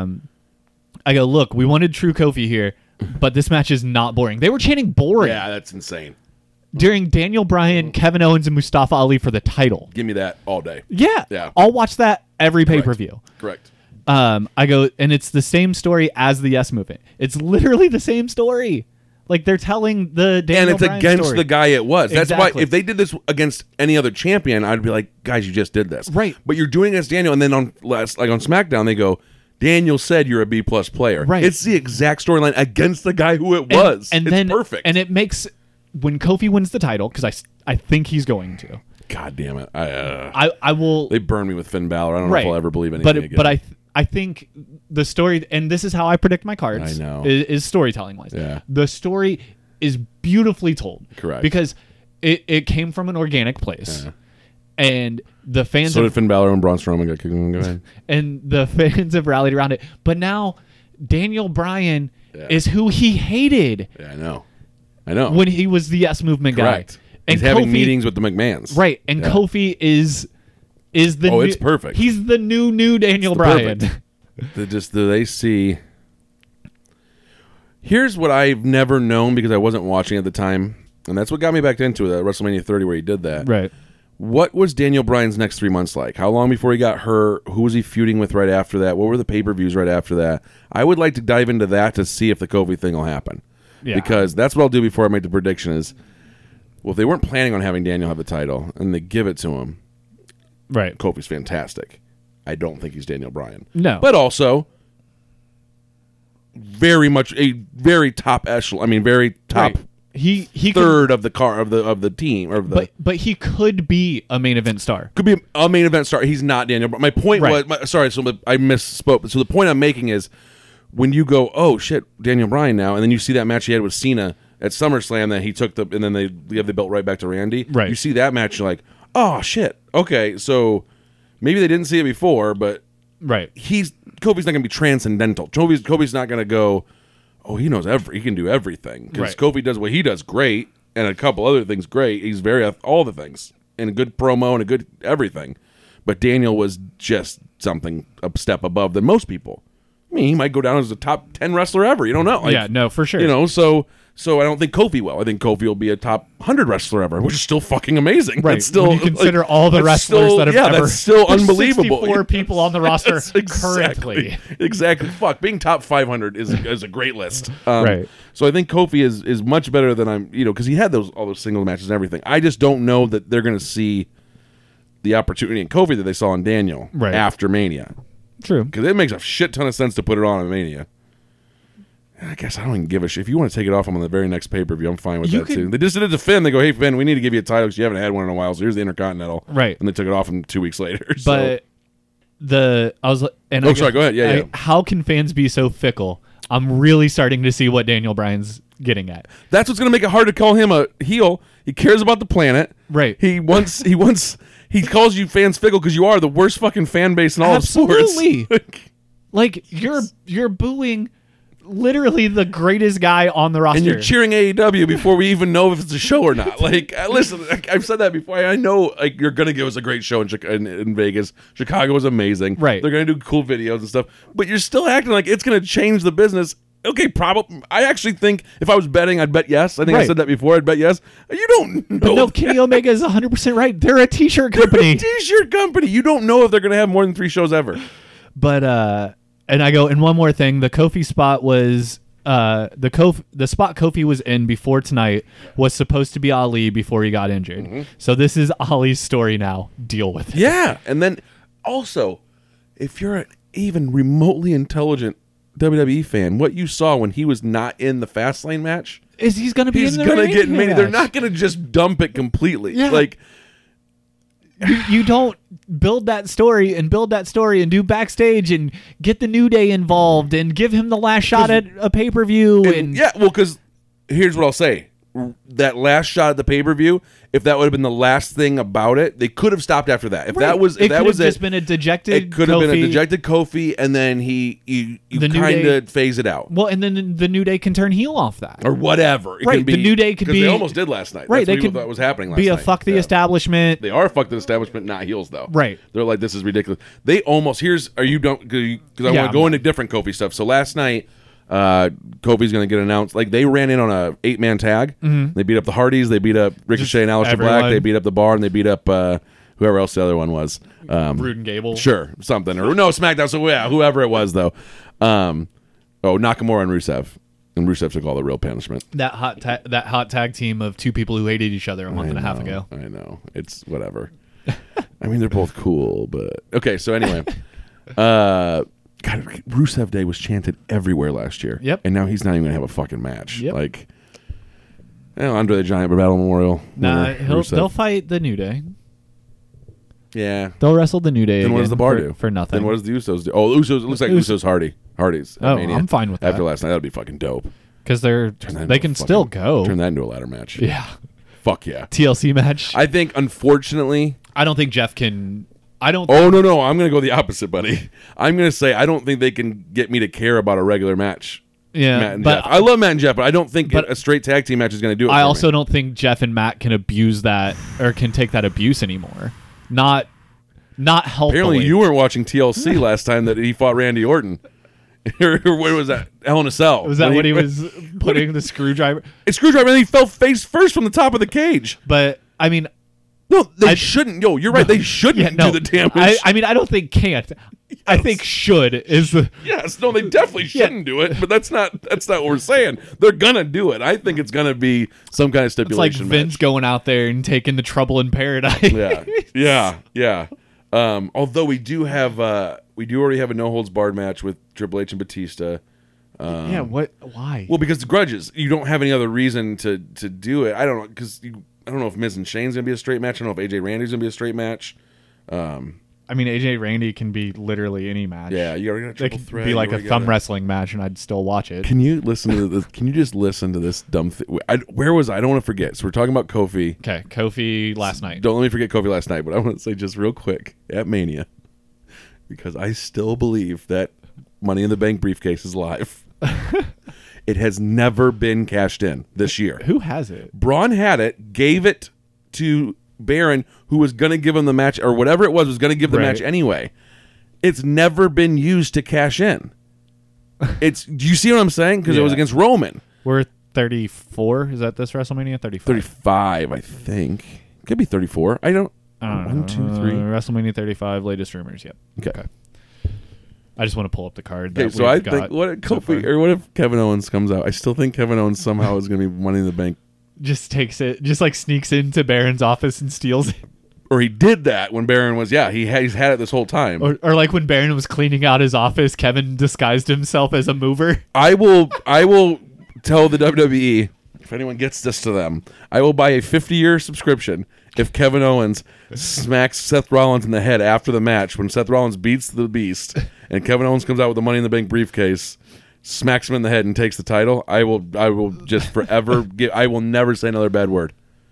S3: I go, look, we wanted true Kofi here, but this match is not boring. They were chanting boring
S2: Yeah, that's insane.
S3: during Daniel Bryan, Kevin Owens, and Mustafa Ali for the title.
S2: Give me that all day.
S3: Yeah. I'll watch that every pay-per-view.
S2: Correct.
S3: I go, and it's the same story as the Yes Movement. It's literally the same story. Like they're telling the Daniel
S2: and it's
S3: Bryan
S2: against
S3: story.
S2: the guy it was. That's why
S3: Exactly.
S2: if they did this against any other champion, I'd be like, guys, you just did this.
S3: Right.
S2: But you're doing it against Daniel, and then on SmackDown they go, Daniel said you're a B+ player.
S3: Right.
S2: It's the exact storyline against the guy who it was.
S3: And
S2: it's
S3: then
S2: perfect.
S3: And it makes when Kofi wins the title, because I think he's going to.
S2: God damn it!
S3: I will.
S2: They burned me with Finn Balor. I don't know if I'll ever believe anything
S3: but
S2: again.
S3: But I think the story, and this is how I predict my cards.
S2: I know.
S3: Is storytelling wise.
S2: Yeah.
S3: The story is beautifully told.
S2: Correct.
S3: Because it came from an organic place.
S2: Yeah.
S3: And the fans
S2: So did Finn Balor and Braun Strowman got kicked. Go ahead.
S3: and the fans have rallied around it. But now Daniel Bryan is who he hated
S2: Yeah, I know.
S3: when he was the Yes Movement
S2: Correct.
S3: guy. And
S2: He's having
S3: Kofi-
S2: meetings with the McMahons.
S3: Right. And
S2: Yeah.
S3: Kofi is the
S2: Oh,
S3: new,
S2: it's perfect.
S3: He's the new Daniel
S2: It's
S3: Bryan.
S2: perfect. They see. Here's what I've never known because I wasn't watching at the time, and that's what got me back into it at WrestleMania 30 where he did that.
S3: Right.
S2: What was Daniel Bryan's next 3 months like? How long before he got hurt? Who was he feuding with right after that? What were the pay-per-views right after that? I would like to dive into that to see if the Kofi thing will happen.
S3: Yeah.
S2: Because that's what I'll do before I make the prediction is, well, if they weren't planning on having Daniel have the title and they give it to him,
S3: Right.
S2: Kofi's fantastic. I don't think he's Daniel Bryan.
S3: No.
S2: But also very much a very top echelon. I mean, very top
S3: Right. He
S2: third of the car of the team or the
S3: but he could be a main event star.
S2: could be a main event star. He's not Daniel. But my point
S3: Right.
S2: was, sorry, so I misspoke. So the point I'm making is when you go, oh shit, Daniel Bryan now, and then you see that match he had with Cena at SummerSlam that he took and then they have the belt right back to Randy.
S3: Right.
S2: You see that match, you're like, oh shit, okay, so maybe they didn't see it before, but
S3: Right.
S2: Kofi's not going to be transcendental. Kofi's not going to go, oh, he knows he can do everything. Because
S3: Right.
S2: Kofi does what he does great, and a couple other things great. He's all the things, and a good promo and a good everything. But Daniel was just something a step above than most people. I mean, he might go down as a top 10 wrestler ever. You don't know. Like,
S3: Yeah, no, for sure.
S2: You know, so I don't think Kofi will. I think Kofi will be a top 100 wrestler ever, which is still fucking amazing.
S3: Right.
S2: That's still,
S3: when you consider all the
S2: that's
S3: wrestlers
S2: still-
S3: that have
S2: yeah,
S3: ever.
S2: that's still
S3: There's
S2: unbelievable.
S3: 64 people on the roster
S2: That's exactly,
S3: currently.
S2: Exactly. Fuck, being top 500 is a great list.
S3: Right.
S2: So I think Kofi is much better than I'm, because he had all those single matches and everything. I just don't know that they're going to see the opportunity in Kofi that they saw in Daniel
S3: Right.
S2: after Mania.
S3: True.
S2: Because it makes a shit ton of sense to put it on in Mania. And I guess I don't even give a shit. If you want to take it off on the very next pay-per-view, I'm fine with
S3: You
S2: that
S3: could-
S2: too. They just did it to Finn. They go, hey, Finn, we need to give you a title because you haven't had one in a while, so here's the Intercontinental.
S3: Right.
S2: And they took it off 2 weeks later.
S3: But
S2: So. Sorry, go ahead. Yeah.
S3: How can fans be so fickle? I'm really starting to see what Daniel Bryan's getting at.
S2: That's what's going to make it hard to call him a heel. He cares about the planet.
S3: Right.
S2: He calls you fans fickle because you are the worst fucking fan base in all
S3: Absolutely.
S2: of sports.
S3: Like you're booing literally the greatest guy on the roster.
S2: And you're cheering AEW before we even know if it's a show or not. Like, listen, I've said that before. I know, like, you're gonna give us a great show in Vegas. Chicago was amazing.
S3: Right.
S2: They're gonna do cool videos and stuff. But you're still acting like it's gonna change the business. Okay, probably. I actually think if I was betting, I'd bet yes. I think I
S3: Right.
S2: said that before. I'd bet yes. You don't know.
S3: But no, Kenny Omega is 100% right. They're a t-shirt company.
S2: T-shirt company. You don't know if they're gonna have more than 3 shows ever.
S3: But and I go, and one more thing, the Kofi spot was the spot Kofi was in before tonight was supposed to be Ali before he got injured.
S2: Mm-hmm.
S3: So this is Ali's story now. Deal with it.
S2: Yeah, and then also, if you're an even remotely intelligent WWE fan, what you saw when he was not in the Fastlane match,
S3: Is he's going to be
S2: he's
S3: in the
S2: gonna get
S3: Mania
S2: made. They're
S3: match.
S2: not gonna just dump it completely.
S3: Yeah.
S2: Like,
S3: You don't build that story and do backstage and get the New Day involved and give him the last shot at a pay-per-view and
S2: yeah, well, because here's what I'll say: that last shot at the pay-per-view, if that would have been the last thing about it, they could have stopped after that. If that was, if
S3: it
S2: that
S3: could
S2: was
S3: have just
S2: it,
S3: been a dejected
S2: it could have been a
S3: Kofi.
S2: dejected Kofi, and then you
S3: The New
S2: kind
S3: Day-
S2: of phase it out.
S3: Well, and then the New Day can turn heel off that.
S2: Or whatever. It
S3: Right,
S2: can be,
S3: the New Day could
S2: 'cause
S3: be-
S2: They almost did last night.
S3: Right,
S2: That's
S3: they
S2: what people
S3: could
S2: thought was happening last
S3: be
S2: night.
S3: a fuck the
S2: Yeah.
S3: establishment.
S2: They are fuck the establishment, not heels though.
S3: Right.
S2: They're like, this is ridiculous. They almost because I
S3: Yeah,
S2: want to
S3: I'm
S2: go
S3: not-
S2: into different Kofi stuff. So last night, Kofi's going to get announced. Like they ran in on a 8-man tag. Mm-hmm. They beat up the Hardys. They beat up Ricochet and Aleister Black.
S3: everyone.
S2: They beat up the Bar, and they beat up whoever else the other one was.
S3: Rude and Gable.
S2: Sure, something or no SmackDown. So yeah, whoever it was though. Nakamura and Rusev. And Rusev took all the real punishment.
S3: That hot tag team of two people who hated each other a month and a half ago.
S2: I know. It's whatever. I mean, they're both cool, but okay. So anyway, God, Rusev Day was chanted everywhere last year.
S3: Yep.
S2: And now he's not even gonna have a fucking match.
S3: Yep.
S2: Like, Andre the Giant Battle Memorial.
S3: Nah,
S2: winner,
S3: they'll fight the New Day.
S2: Yeah.
S3: They'll wrestle the New Day.
S2: Then what does the Bar do
S3: for nothing?
S2: Then what does the Usos do? Oh, Usos. It looks like Usos Hardy's.
S3: Oh,
S2: Mania.
S3: I'm fine with that.
S2: After last night, that'd be fucking dope.
S3: Because they can still go.
S2: Turn that into a ladder match.
S3: Yeah.
S2: Fuck yeah.
S3: TLC match.
S2: I think, unfortunately,
S3: I don't think Jeff can.
S2: Oh no! I'm gonna go the opposite, buddy. I'm gonna say I don't think they can get me to care about a regular match.
S3: Yeah,
S2: Matt and
S3: but
S2: Jeff. I love Matt and Jeff, but I don't think a straight tag team match is gonna do it.
S3: I
S2: for
S3: also
S2: me.
S3: don't think Jeff and Matt can abuse that or can take that abuse anymore. Not helpfully.
S2: Apparently, you weren't watching TLC last time that he fought Randy Orton. Or what was that? Hell in a Cell.
S3: Was that when he was putting the screwdriver?
S2: A screwdriver, and he fell face first from the top of the cage.
S3: But I mean,
S2: no, they shouldn't. Yo, you're right. They shouldn't do the damage.
S3: I mean, I don't think can't. Yes. I think should is the.
S2: Yes, no, they definitely shouldn't do it. But that's not what we're saying. They're gonna do it. I think it's gonna be some kind of stipulation.
S3: It's like Vince
S2: match.
S3: going out there and taking the Trouble in Paradise.
S2: Yeah. Although we do already have a no holds barred match with Triple H and Batista.
S3: Yeah. What? Why?
S2: Well, because the grudges. You don't have any other reason to do it. I don't know because I don't know if Miz and Shane's gonna be a straight match. I don't know if AJ Randy's gonna be a straight match.
S3: I mean, AJ Randy can be literally any match.
S2: Yeah, you already got a
S3: It
S2: triple
S3: could
S2: threat.
S3: be like a thumb wrestling match, and I'd still watch it.
S2: Can you listen to this? Can you just listen to this dumb thing? Where was I don't want to forget. So we're talking about Kofi.
S3: Okay, Kofi last night.
S2: Don't let me forget Kofi last night. But I want to say just real quick at Mania, because I still believe that Money in the Bank briefcase is live. It has never been cashed in this year.
S3: Who has it?
S2: Braun had it, gave it to Baron, who was going to give him the match, or whatever it was going to give the match anyway. It's never been used to cash in. Do you see what I'm saying? Because it was against Roman.
S3: We're 34. Is that this WrestleMania? 35.
S2: 35, I think. Could be 34. I don't know. 1, 2, 3.
S3: WrestleMania 35. Latest rumors. Yep.
S2: Okay.
S3: I just want to pull up the card.
S2: Okay, so I think what if Kevin Owens comes out? I still think Kevin Owens somehow is going to be Money in the Bank.
S3: Just takes it, just like sneaks into Baron's office and steals it.
S2: Or he did that when Baron was, he's had it this whole time.
S3: Or like when Baron was cleaning out his office, Kevin disguised himself as a mover.
S2: I will tell the WWE, if anyone gets this to them, I will buy a 50-year subscription if Kevin Owens smacks Seth Rollins in the head after the match when Seth Rollins beats the Beast and Kevin Owens comes out with the Money in the Bank briefcase, smacks him in the head and takes the title. I will just forever I will never say another bad word.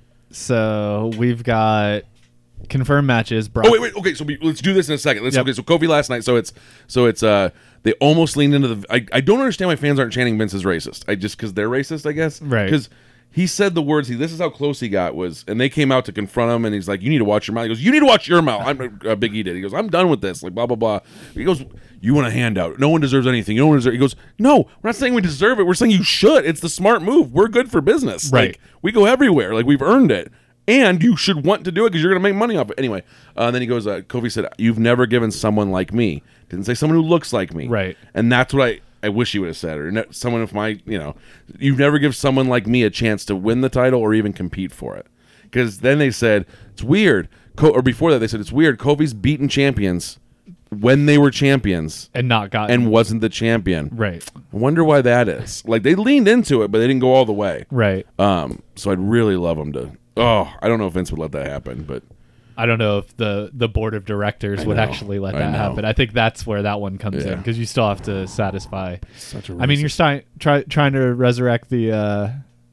S3: So we've got confirmed matches. Brock.
S2: Oh wait. Okay, so let's do this in a second. Okay, so Kofi last night. So it's they almost leaned into the. I don't understand why fans aren't chanting Vince is racist. Because they're racist, I guess.
S3: Right.
S2: Because he said the words. This is how close he got and they came out to confront him, and he's like, "You need to watch your mouth." He goes, "You need to watch your mouth." Big E did. He goes, "I'm done with this." Like blah blah blah. He goes, "You want a handout? No one deserves anything. You don't deserve." He goes, "No, we're not saying we deserve it. We're saying you should. It's the smart move. We're good for business.
S3: Right.
S2: Like we go everywhere. Like we've earned it." And you should want to do it because you're going to make money off it. Anyway, then he goes, Kofi said, "You've never given someone like me." Didn't say someone who looks like me.
S3: Right.
S2: And that's what I wish he would have said. Or someone of my, you've never give someone like me a chance to win the title or even compete for it. Because then they said, it's weird. Or before that, they said, it's weird. Kofi's beaten champions when they were champions.
S3: And not gotten.
S2: And wasn't the champion.
S3: Right.
S2: I wonder why that is. Like, they leaned into it, but they didn't go all the way.
S3: Right.
S2: So I'd really love them to... Oh, I don't know if Vince would let that happen, but
S3: I don't know if the board of directors would actually let that happen. I think that's where that one comes in because you still have to satisfy. I mean, you're trying to resurrect the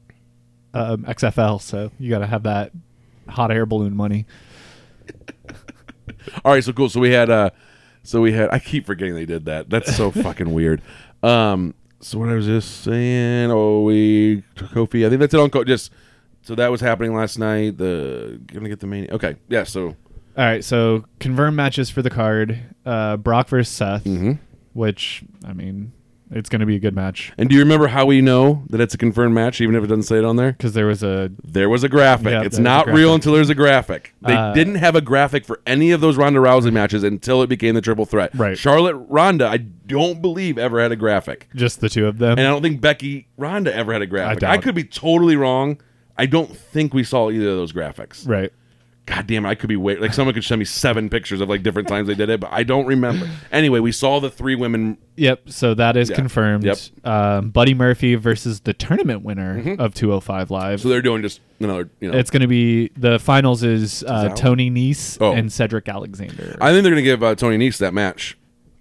S3: XFL, so you got to have that hot air balloon money.
S2: All right, so cool. So we had. I keep forgetting they did that. That's so fucking weird. So what I was just saying. Kofi. I think that's it on So that was happening last night. Gonna get the main. Okay, yeah. So
S3: all right. So confirmed matches for the card: Brock versus Seth, which I mean, It's going to be a good match
S2: And do you remember how we know that it's a confirmed match, even if it doesn't say it on there?
S3: because there was a
S2: There was a graphic.
S3: Yeah,
S2: It's
S3: there was
S2: not
S3: a graphic.
S2: real until there's a graphic. They didn't have a graphic for any of those Ronda Rousey matches until it became the triple threat.
S3: Right.
S2: Charlotte Ronda, I don't believe ever had a graphic.
S3: just the two of them.
S2: And I don't think Becky Ronda ever had a graphic.
S3: doubt
S2: I
S3: it.
S2: could be totally wrong. I don't think we saw either of those graphics.
S3: Right.
S2: God damn it, I could be like someone could send me 7 pictures of like different times they did it, but I don't remember. Anyway, we saw the 3 women.
S3: Yep. So that is
S2: Yeah.
S3: confirmed.
S2: Yep.
S3: Buddy Murphy versus the tournament winner of 205 Live.
S2: So they're doing just another,
S3: It's going to be the finals is Tony Nese
S2: Oh.
S3: and Cedric Alexander.
S2: I think they're going to give Tony Nese that match.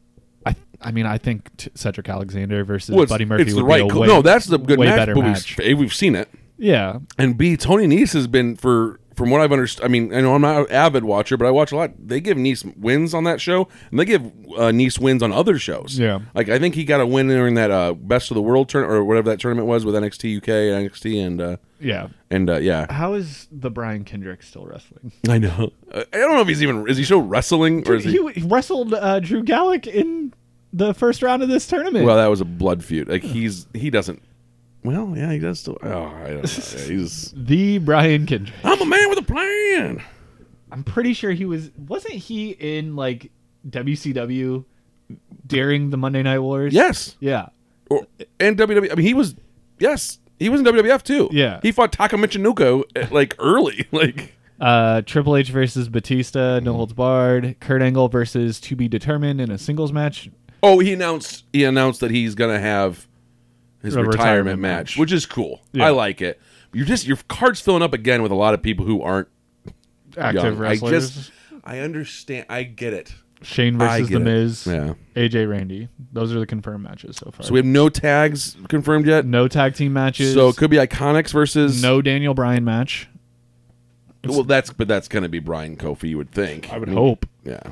S3: I mean, I think Cedric Alexander versus
S2: Well,
S3: Buddy Murphy
S2: it's
S3: would
S2: the right
S3: be a
S2: call.
S3: way,
S2: No, that's the good
S3: way
S2: match,
S3: better
S2: but
S3: match.
S2: we've seen it.
S3: Yeah.
S2: And B, Tony Nese has been from what I've understood. I mean, I know I'm not an avid watcher, but I watch a lot. They give Nese wins on that show, and they give Nese wins on other shows.
S3: Yeah.
S2: Like I think he got a win during that Best of the World tournament or whatever that tournament was with NXT UK, NXT, and
S3: Yeah.
S2: yeah.
S3: How is the Brian Kendrick still wrestling?
S2: I know. I don't know if is he still wrestling or is he?
S3: He wrestled Drew Gallagher in the first round of this tournament.
S2: Well, that was a blood feud. Like he doesn't. Well, yeah, he does still. Oh, I don't know. Yeah, he's.
S3: the Brian Kendrick.
S2: I'm a man with a plan.
S3: I'm pretty sure wasn't he in like WCW during the Monday Night Wars?
S2: Yes.
S3: Yeah.
S2: And WWE. I mean, he was. Yes, he was in WWF too.
S3: Yeah.
S2: He fought Taka Michinoku like early. Like.
S3: Triple H versus Batista, no holds barred. Kurt Angle versus To Be Determined in a singles match.
S2: Oh, he announced that he's gonna have his
S3: A
S2: retirement
S3: retirement
S2: match,
S3: match.
S2: which is cool.
S3: Yeah.
S2: I like it. Your card's filling up again with a lot of people who aren't
S3: Active
S2: young.
S3: wrestlers.
S2: I understand. I get it.
S3: Shane
S2: I
S3: versus
S2: get
S3: The
S2: it.
S3: Miz.
S2: Yeah.
S3: AJ Randy. Those are the confirmed matches so far.
S2: So we have no tags confirmed yet.
S3: no tag team matches.
S2: So it could be Iconics versus.
S3: no Daniel Bryan match.
S2: Well, that's going to be Brian Kofi. You would think.
S3: I would hope.
S2: Yeah.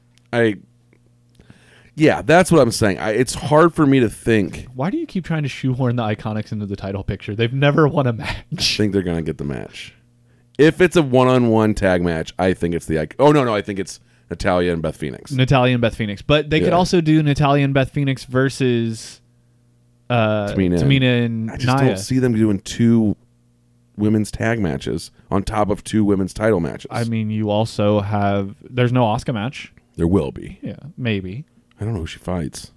S2: Yeah, that's what I'm saying. It's hard for me to think.
S3: Why do you keep trying to shoehorn the Iconics into the title picture? They've never won a
S2: I
S3: match.
S2: think they're going to get the match. If it's a one-on-one tag match, I think it's the. Oh no, I think it's Natalya and Beth Phoenix.
S3: Natalya and Beth Phoenix. But they could
S2: Yeah.
S3: also do Natalya and Beth Phoenix versus Tamina and
S2: I just
S3: Nia.
S2: don't see them doing 2 women's tag matches on top of 2 women's title matches.
S3: I mean, you also have... There's no Asuka match.
S2: there will be.
S3: Yeah, maybe.
S2: I don't know who she fights.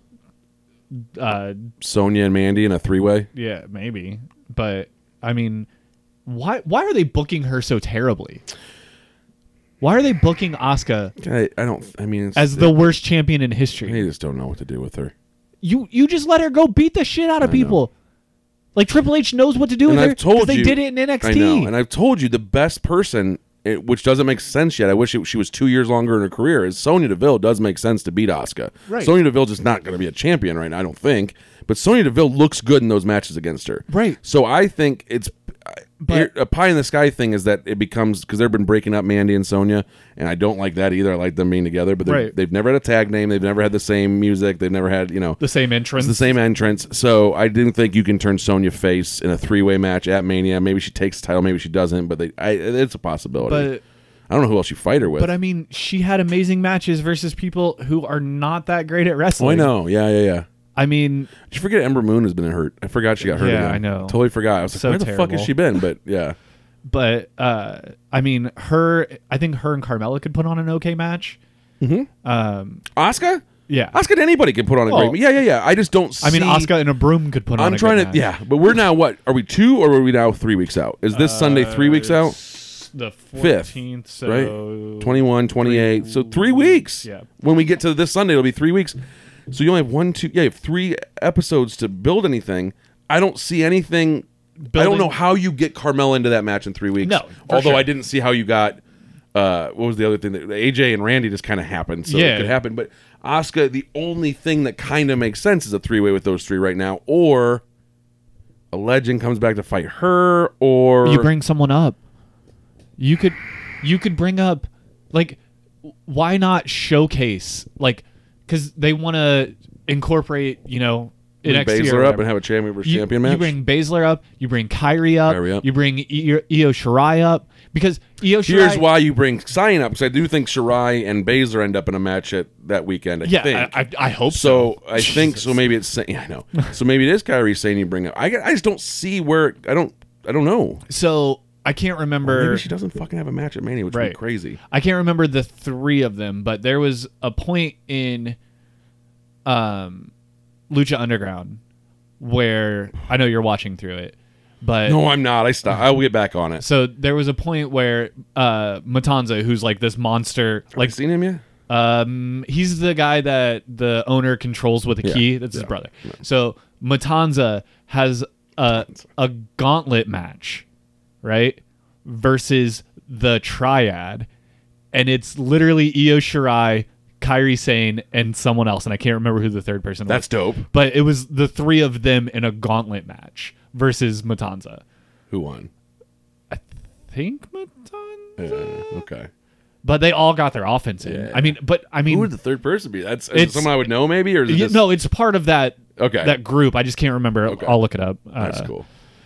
S3: Uh,
S2: Sonya and Mandy in a 3-way.
S3: yeah, maybe. But, I mean, why are they booking her so terribly? Why are they booking Asuka
S2: I don't. I mean,
S3: as the worst champion in
S2: they
S3: history?
S2: just don't know what to do with her.
S3: You just let her go beat the shit out of
S2: I know.
S3: people. Like Triple H knows what to do
S2: And
S3: with her
S2: I've told
S3: they
S2: you
S3: did it in NXT.
S2: I know, and I've told you the best person, which doesn't make sense yet. I wish she was 2 years longer in her career. Is Sonya Deville does make sense to beat Asuka.
S3: Right.
S2: Sonya Deville's just not going to be a champion right now. I don't think, but Sonya Deville looks good in those matches against her.
S3: Right.
S2: So I think it's.
S3: But-
S2: A pie in the sky thing is that it becomes because they've been breaking up Mandy and Sonya, and I don't like that either. I like them being together, but
S3: Right.
S2: they've never had a tag name. They've never had the same music. They've never had
S3: The same entrance.
S2: it's the same entrance. So I didn't think you can turn Sonya face in a 3-way match at Mania. Maybe she takes the title, maybe she doesn't, but it's a possibility.
S3: But
S2: I don't know who else you fight her with.
S3: But I mean, she had amazing matches versus people who are not that great at wrestling.
S2: I know. Yeah.
S3: I mean,
S2: Did you forget Ember Moon has been hurt? I forgot she got hurt
S3: Yeah,
S2: again.
S3: I know.
S2: Totally forgot. I was like,
S3: So
S2: where the fuck has
S3: terrible.
S2: she been? But yeah.
S3: but I mean, I think her and Carmella could put on an okay match.
S2: Asuka?
S3: Yeah.
S2: Asuka and anybody can put on a
S3: Well,
S2: great. Yeah. I just don't see.
S3: I mean, Asuka and a broom could put on.
S2: I'm
S3: a
S2: trying
S3: good
S2: to.
S3: match.
S2: Yeah, but we're now what? Are we 2 or are we now 3 weeks out? Is this Sunday 3 weeks out?
S3: The
S2: 5th,
S3: 14th, so
S2: right? 21, 28. So 3 weeks.
S3: Yeah.
S2: When we get to this Sunday, it'll be 3 weeks. So you only have 1, 2. Yeah, you have 3 episodes to build anything. I don't see anything. I don't
S3: Building-
S2: know how you get Carmella into that match in 3 weeks.
S3: No, for
S2: although
S3: sure.
S2: I didn't see how you got. What was the other thing that AJ and Randy just kind of happened, so
S3: Yeah.
S2: it could happen. But Asuka, the only thing that kind of makes sense is a 3-way with those 3 right now, or a legend comes back to fight her, or
S3: you bring someone up. You could bring up, like, why not showcase, like, because they want to incorporate, NXT or
S2: Baszler up
S3: whatever.
S2: and have a champion versus champion match.
S3: You bring Baszler up. You bring Kyrie up.
S2: Kyrie up.
S3: You bring Io Shirai up because Io Shirai.
S2: Here's why you bring Cyan up, because I do think Shirai and Baszler end up in a match at that weekend. I think.
S3: I hope so.
S2: So I think so. Maybe it's I know. So maybe it is Kyrie saying you bring up. I just don't see where I don't know.
S3: So I can't remember.
S2: Maybe she doesn't fucking have a match at Mania, which would be crazy.
S3: I can't remember the three of them, but there was a point in Lucha Underground where I know you're watching through it, but
S2: No, I'm not. I stopped. I will get back on it.
S3: so there was a point where Matanza, who's like this monster,
S2: Like, seen him yet?
S3: he's the guy that the owner controls with a key. That's his brother. So Matanza has a gauntlet match, right? Versus the Triad. And it's literally Io Shirai, Kairi Sane, and someone else. And I can't remember who the third person was.
S2: That's dope.
S3: But it was the three of them in a gauntlet match versus Matanza.
S2: Who won?
S3: I think Matanza?
S2: Okay.
S3: But they all got their offense in.
S2: Yeah.
S3: I mean,
S2: Who would the third person be? Is it
S3: It's-
S2: someone I would know, maybe, or is it just...
S3: no, it's part of that
S2: Okay.
S3: group. I just can't remember.
S2: Okay.
S3: I'll look it up.
S2: That's cool.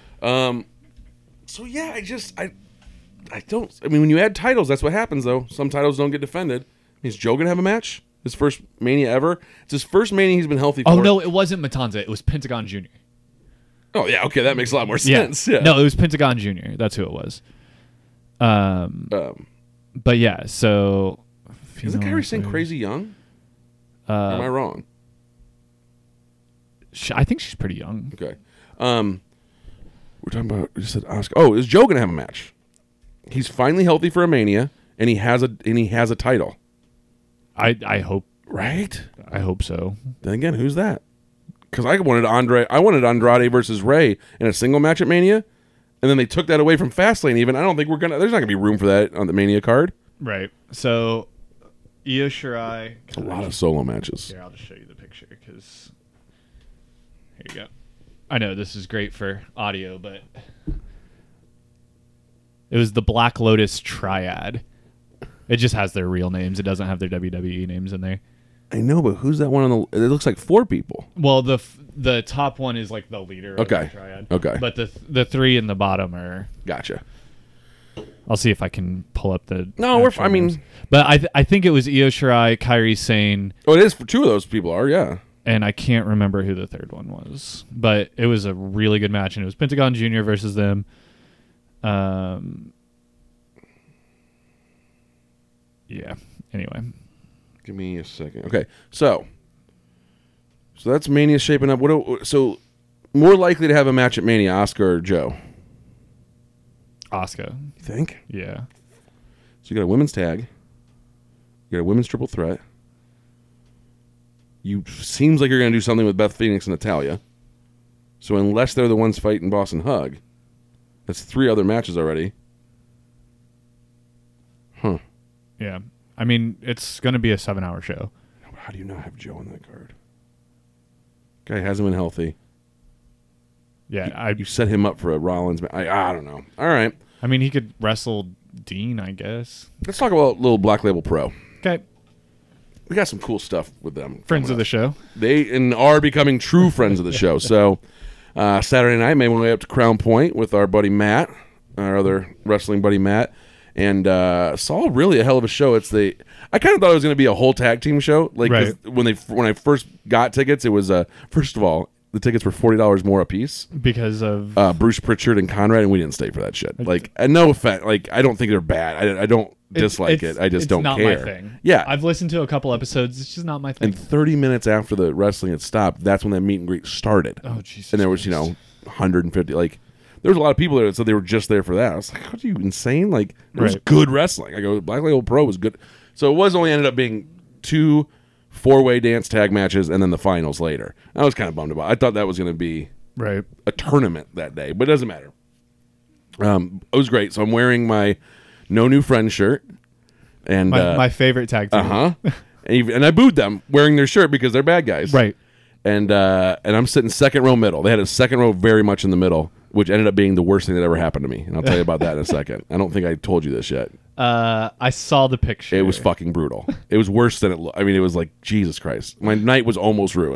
S2: So yeah, I don't. I mean, when you add titles, that's what happens. Though some titles don't get defended. Is Joe gonna have a match? His first Mania ever. It's his first Mania he's been healthy for.
S3: Oh no, it wasn't Matanza. It was Pentagon Jr.
S2: Oh yeah, okay, that makes a lot more sense. Yeah.
S3: No, it was Pentagon Jr. That's who it was. But yeah, so
S2: Isn't Kairi Sane crazy young? Or am I wrong?
S3: I think she's pretty young.
S2: Okay. We're talking about. We just said Oscar. Oh, is Joe gonna have a match? He's finally healthy for a Mania, and he has a title.
S3: I hope.
S2: Right.
S3: I hope so.
S2: Then again, who's that? Because I wanted Andrade versus Ray in a single match at Mania, and then they took that away from Fastlane. Even I don't think there's not gonna be room for that on the Mania card.
S3: Right. So, Io Shirai.
S2: A lot of solo matches.
S3: Here, I'll just show you the picture because here you go. I know this is great for audio, but it was the Black Lotus Triad. It just has their real names. It doesn't have their WWE names in there.
S2: I know, but who's that one on the? It looks like 4 people.
S3: Well, the top one is like the leader of the Triad.
S2: Okay.
S3: But the three in the bottom are.
S2: Gotcha.
S3: I'll see if I can pull up the.
S2: No,
S3: actual names. But I think it was Io Shirai, Kairi Sane,
S2: Oh, it is for 2 of those people are, yeah.
S3: and I can't remember who the third one was. But it was a really good match, and it was Pentagon Jr. versus them. Yeah. Anyway.
S2: Give me a second. Okay, so that's Mania shaping up. So more likely to have a match at Mania, Oscar or Joe?
S3: Asuka.
S2: You think?
S3: Yeah.
S2: So you got a women's tag. You got a women's triple threat. You seems like you're going to do something with Beth Phoenix and Natalya. So unless they're the ones fighting Boss and Hug, that's 3 other matches already. Huh.
S3: Yeah. I mean, it's going to be a 7-hour show.
S2: How do you not have Joe on that card? Guy hasn't been healthy.
S3: Yeah.
S2: You set him up for a Rollins match. I don't know. All right.
S3: I mean, he could wrestle Dean, I guess.
S2: Let's talk about little Black Label Pro.
S3: Okay.
S2: We got some cool stuff with them.
S3: Friends of the show.
S2: They are becoming true friends of the show. So Saturday night, made my way up to Crown Point with our buddy Matt, our other wrestling buddy Matt, and saw really a hell of a show. I kind of thought it was going to be a whole tag team show. Like 'cause when I first got tickets, it was first of all the tickets were $40 more a piece
S3: Because of
S2: Bruce Pritchard and Conrad, and we didn't stay for that shit. Like, no offense, like I don't think they're bad. I don't dislike it. I just don't care.
S3: It's not my thing.
S2: Yeah,
S3: I've listened to a couple episodes. It's just not my thing.
S2: and 30 minutes after the wrestling had stopped, that's when that meet and greet started.
S3: Oh, Jesus.
S2: And there was 150. Like, there was a lot of people there that said they were just there for that. I was like, "What are you insane?" Like, it was
S3: Right.
S2: good wrestling. I go, Black Label Pro was good. So it was only ended up being 2 4-way dance tag matches and then the finals later. I was kind of bummed about it. I thought that was going to be
S3: Right.
S2: a tournament that day, but it doesn't matter. It was great. So I'm wearing my No New Friends shirt, and
S3: My favorite tag team.
S2: and I booed them wearing their shirt because they're bad guys,
S3: Right.
S2: And I'm sitting second row middle. They had a second row very much in the middle, which ended up being the worst thing that ever happened to me. And I'll tell you about that in a second. I don't think I told you this yet.
S3: I saw the picture.
S2: It was fucking brutal. It was worse than it looked. I mean, it was like, Jesus Christ. My night was almost ruined.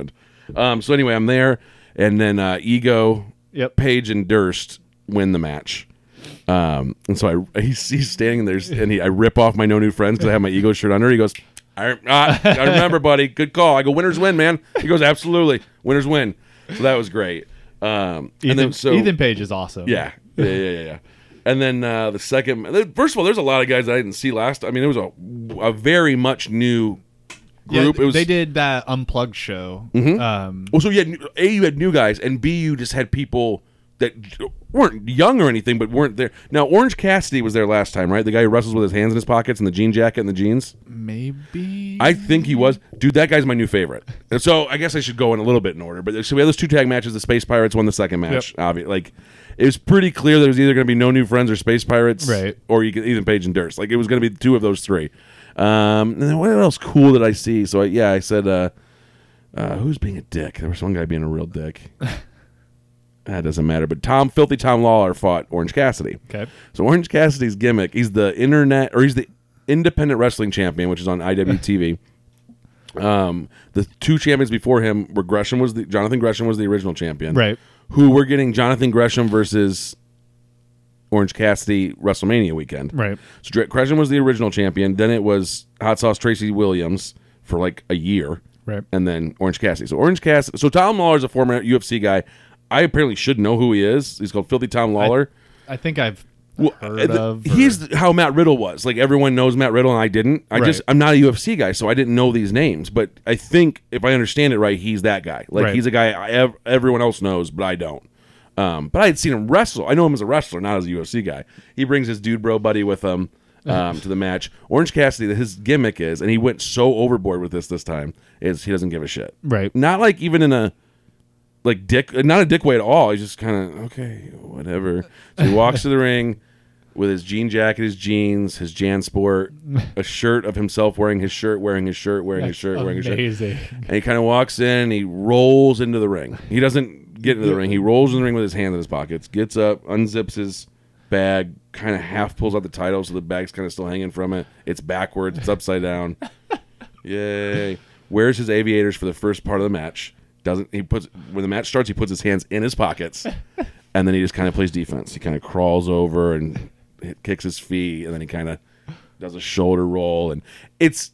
S2: So anyway, I'm there, and then Ego,
S3: Yep.
S2: Paige, and Durst win the match. And so he's standing there, and I rip off my No New Friends because I have my Ego shirt under. He goes, I remember, buddy. Good call. I go, winners win, man. He goes, absolutely. Winners win. So that was great.
S3: Ethan Page is awesome.
S2: Yeah. And then the second, first of all, there's a lot of guys that I didn't see last. I mean, it was a very much new group.
S3: Yeah, they did that Unplugged show.
S2: Well, so you had new guys, and B, you just had people that weren't young or anything, but weren't there. Now, Orange Cassidy was there last time, right? The guy who wrestles with his hands in his pockets and the jean jacket and the jeans.
S3: Maybe.
S2: I think he was. Dude, that guy's my new favorite. And so I guess I should go in a little bit in order. But so we had those 2 tag matches. The Space Pirates won the second match.
S3: Yep.
S2: Like, it was pretty clear there was either going to be No New Friends or Space Pirates,
S3: right?
S2: Or you could Ethan Page and Durst. Like, it was going to be 2 of those 3. And then what else cool did I see? So I said, who's being a dick? There was one guy being a real dick. That doesn't matter. But Filthy Tom Lawler fought Orange Cassidy.
S3: Okay.
S2: So Orange Cassidy's gimmick, he's the independent wrestling champion, which is on IWTV. The 2 champions before him were Jonathan Gresham was the original champion.
S3: Right.
S2: Who we're getting Jonathan Gresham versus Orange Cassidy WrestleMania weekend.
S3: Right.
S2: So Gresham was the original champion. Then it was Hot Sauce Tracy Williams for like a year.
S3: Right.
S2: And then Orange Cassidy. So Tom Lawler's a former UFC guy. I apparently should know who he is. He's called Filthy Tom Lawler.
S3: I think I've heard of.
S2: He's how Matt Riddle was. Like, everyone knows Matt Riddle, and I didn't. I'm not a UFC guy, so I didn't know these names. But I think, if I understand it right, he's that guy. Like, he's a guy everyone else knows, but I don't. But I had seen him wrestle. I know him as a wrestler, not as a UFC guy. He brings his dude bro buddy with him to the match. Orange Cassidy, his gimmick is, and he went so overboard with this time, is he doesn't give a shit.
S3: Right.
S2: Not like even in a not a dick way at all. He's just kind of, okay, whatever. So he walks to the ring with his jean jacket, his jeans, his JanSport, a shirt of himself wearing his shirt, wearing his shirt, wearing his shirt, wearing his shirt.
S3: Amazing.
S2: And he kind of walks in and he rolls into the ring. He doesn't get into the ring. He rolls in the ring with his hands in his pockets, gets up, unzips his bag, kind of half pulls out the title so the bag's kind of still hanging from it. It's backwards. It's upside down. Yay. Wears his aviators for the first part of the match. When the match starts, he puts his hands in his pockets, and then he just kind of plays defense. He kind of crawls over and kicks his feet, and then he kind of does a shoulder roll, and it's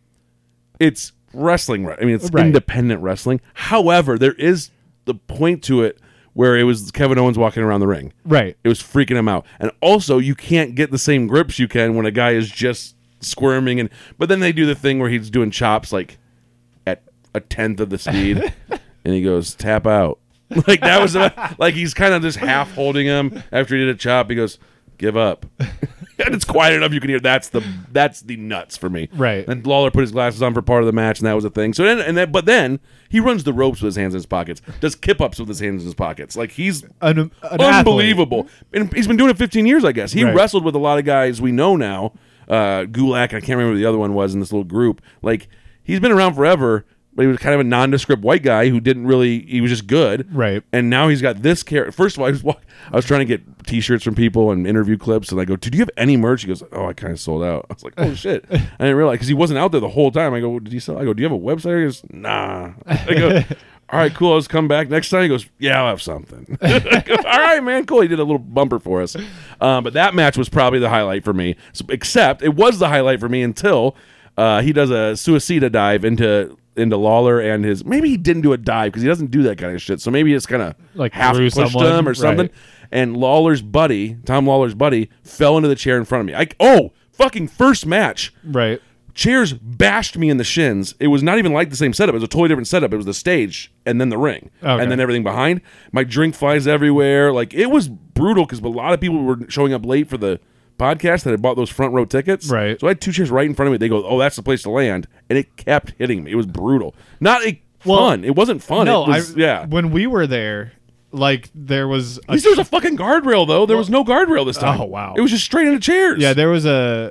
S2: wrestling. I mean, it's independent wrestling. However, there is the point to it where it was Kevin Owens walking around the ring.
S3: Right.
S2: It was freaking him out, and also you can't get the same grips you can when a guy is just squirming. But then they do the thing where he's doing chops like at 1/10 of the speed, and he goes tap out. Like, that was like he's kind of just half holding him after he did a chop. He goes, give up. And it's quiet enough you can hear. That's the nuts for me.
S3: Right.
S2: And Lawler put his glasses on for part of the match, and that was a thing. So but then he runs the ropes with his hands in his pockets, does kip ups with his hands in his pockets. Like, he's
S3: an
S2: unbelievable. And he's been doing it 15 years, I guess. He
S3: Right.
S2: wrestled with a lot of guys we know now. Gulak, I can't remember who the other one was in this little group. Like, he's been around forever. But he was kind of a nondescript white guy who didn't really. He was just good,
S3: right?
S2: And now he's got this character. First of all, I was trying to get T-shirts from people and interview clips, and I go, "Did you have any merch?" He goes, "Oh, I kind of sold out." I was like, "Oh shit!" I didn't realize because he wasn't out there the whole time. I go, "Did you sell?" I go, "Do you have a website?" He goes, "Nah." I go, "All right, cool. Let's come back next time." He goes, "Yeah, I'll have something." I go, "All right, man, cool." He did a little bumper for us, but that match was probably the highlight for me. So, except it was the highlight for me until he does a suicida dive into Lawler and his. Maybe he didn't do a dive because he doesn't do that kind of shit. So maybe it's kind of
S3: like
S2: half pushed him or something. Right. And Lawler's buddy, Tom Lawler's buddy, fell into the chair in front of me. Fucking first match.
S3: Right.
S2: Chairs bashed me in the shins. It was not even like the same setup. It was a totally different setup. It was the stage and then the ring and then everything behind. My drink flies everywhere. Like, it was brutal because a lot of people were showing up late for the podcast that had bought those front row tickets.
S3: Right.
S2: So I had 2 chairs right in front of me. They go, "Oh, that's the place to land," and it kept hitting me. It was brutal. Not fun. It wasn't fun.
S3: No,
S2: it was,
S3: when we were there, like, there was
S2: at least there was a fucking guardrail though. There was no guardrail this time.
S3: Oh wow.
S2: It was just straight into chairs.
S3: Yeah, there was a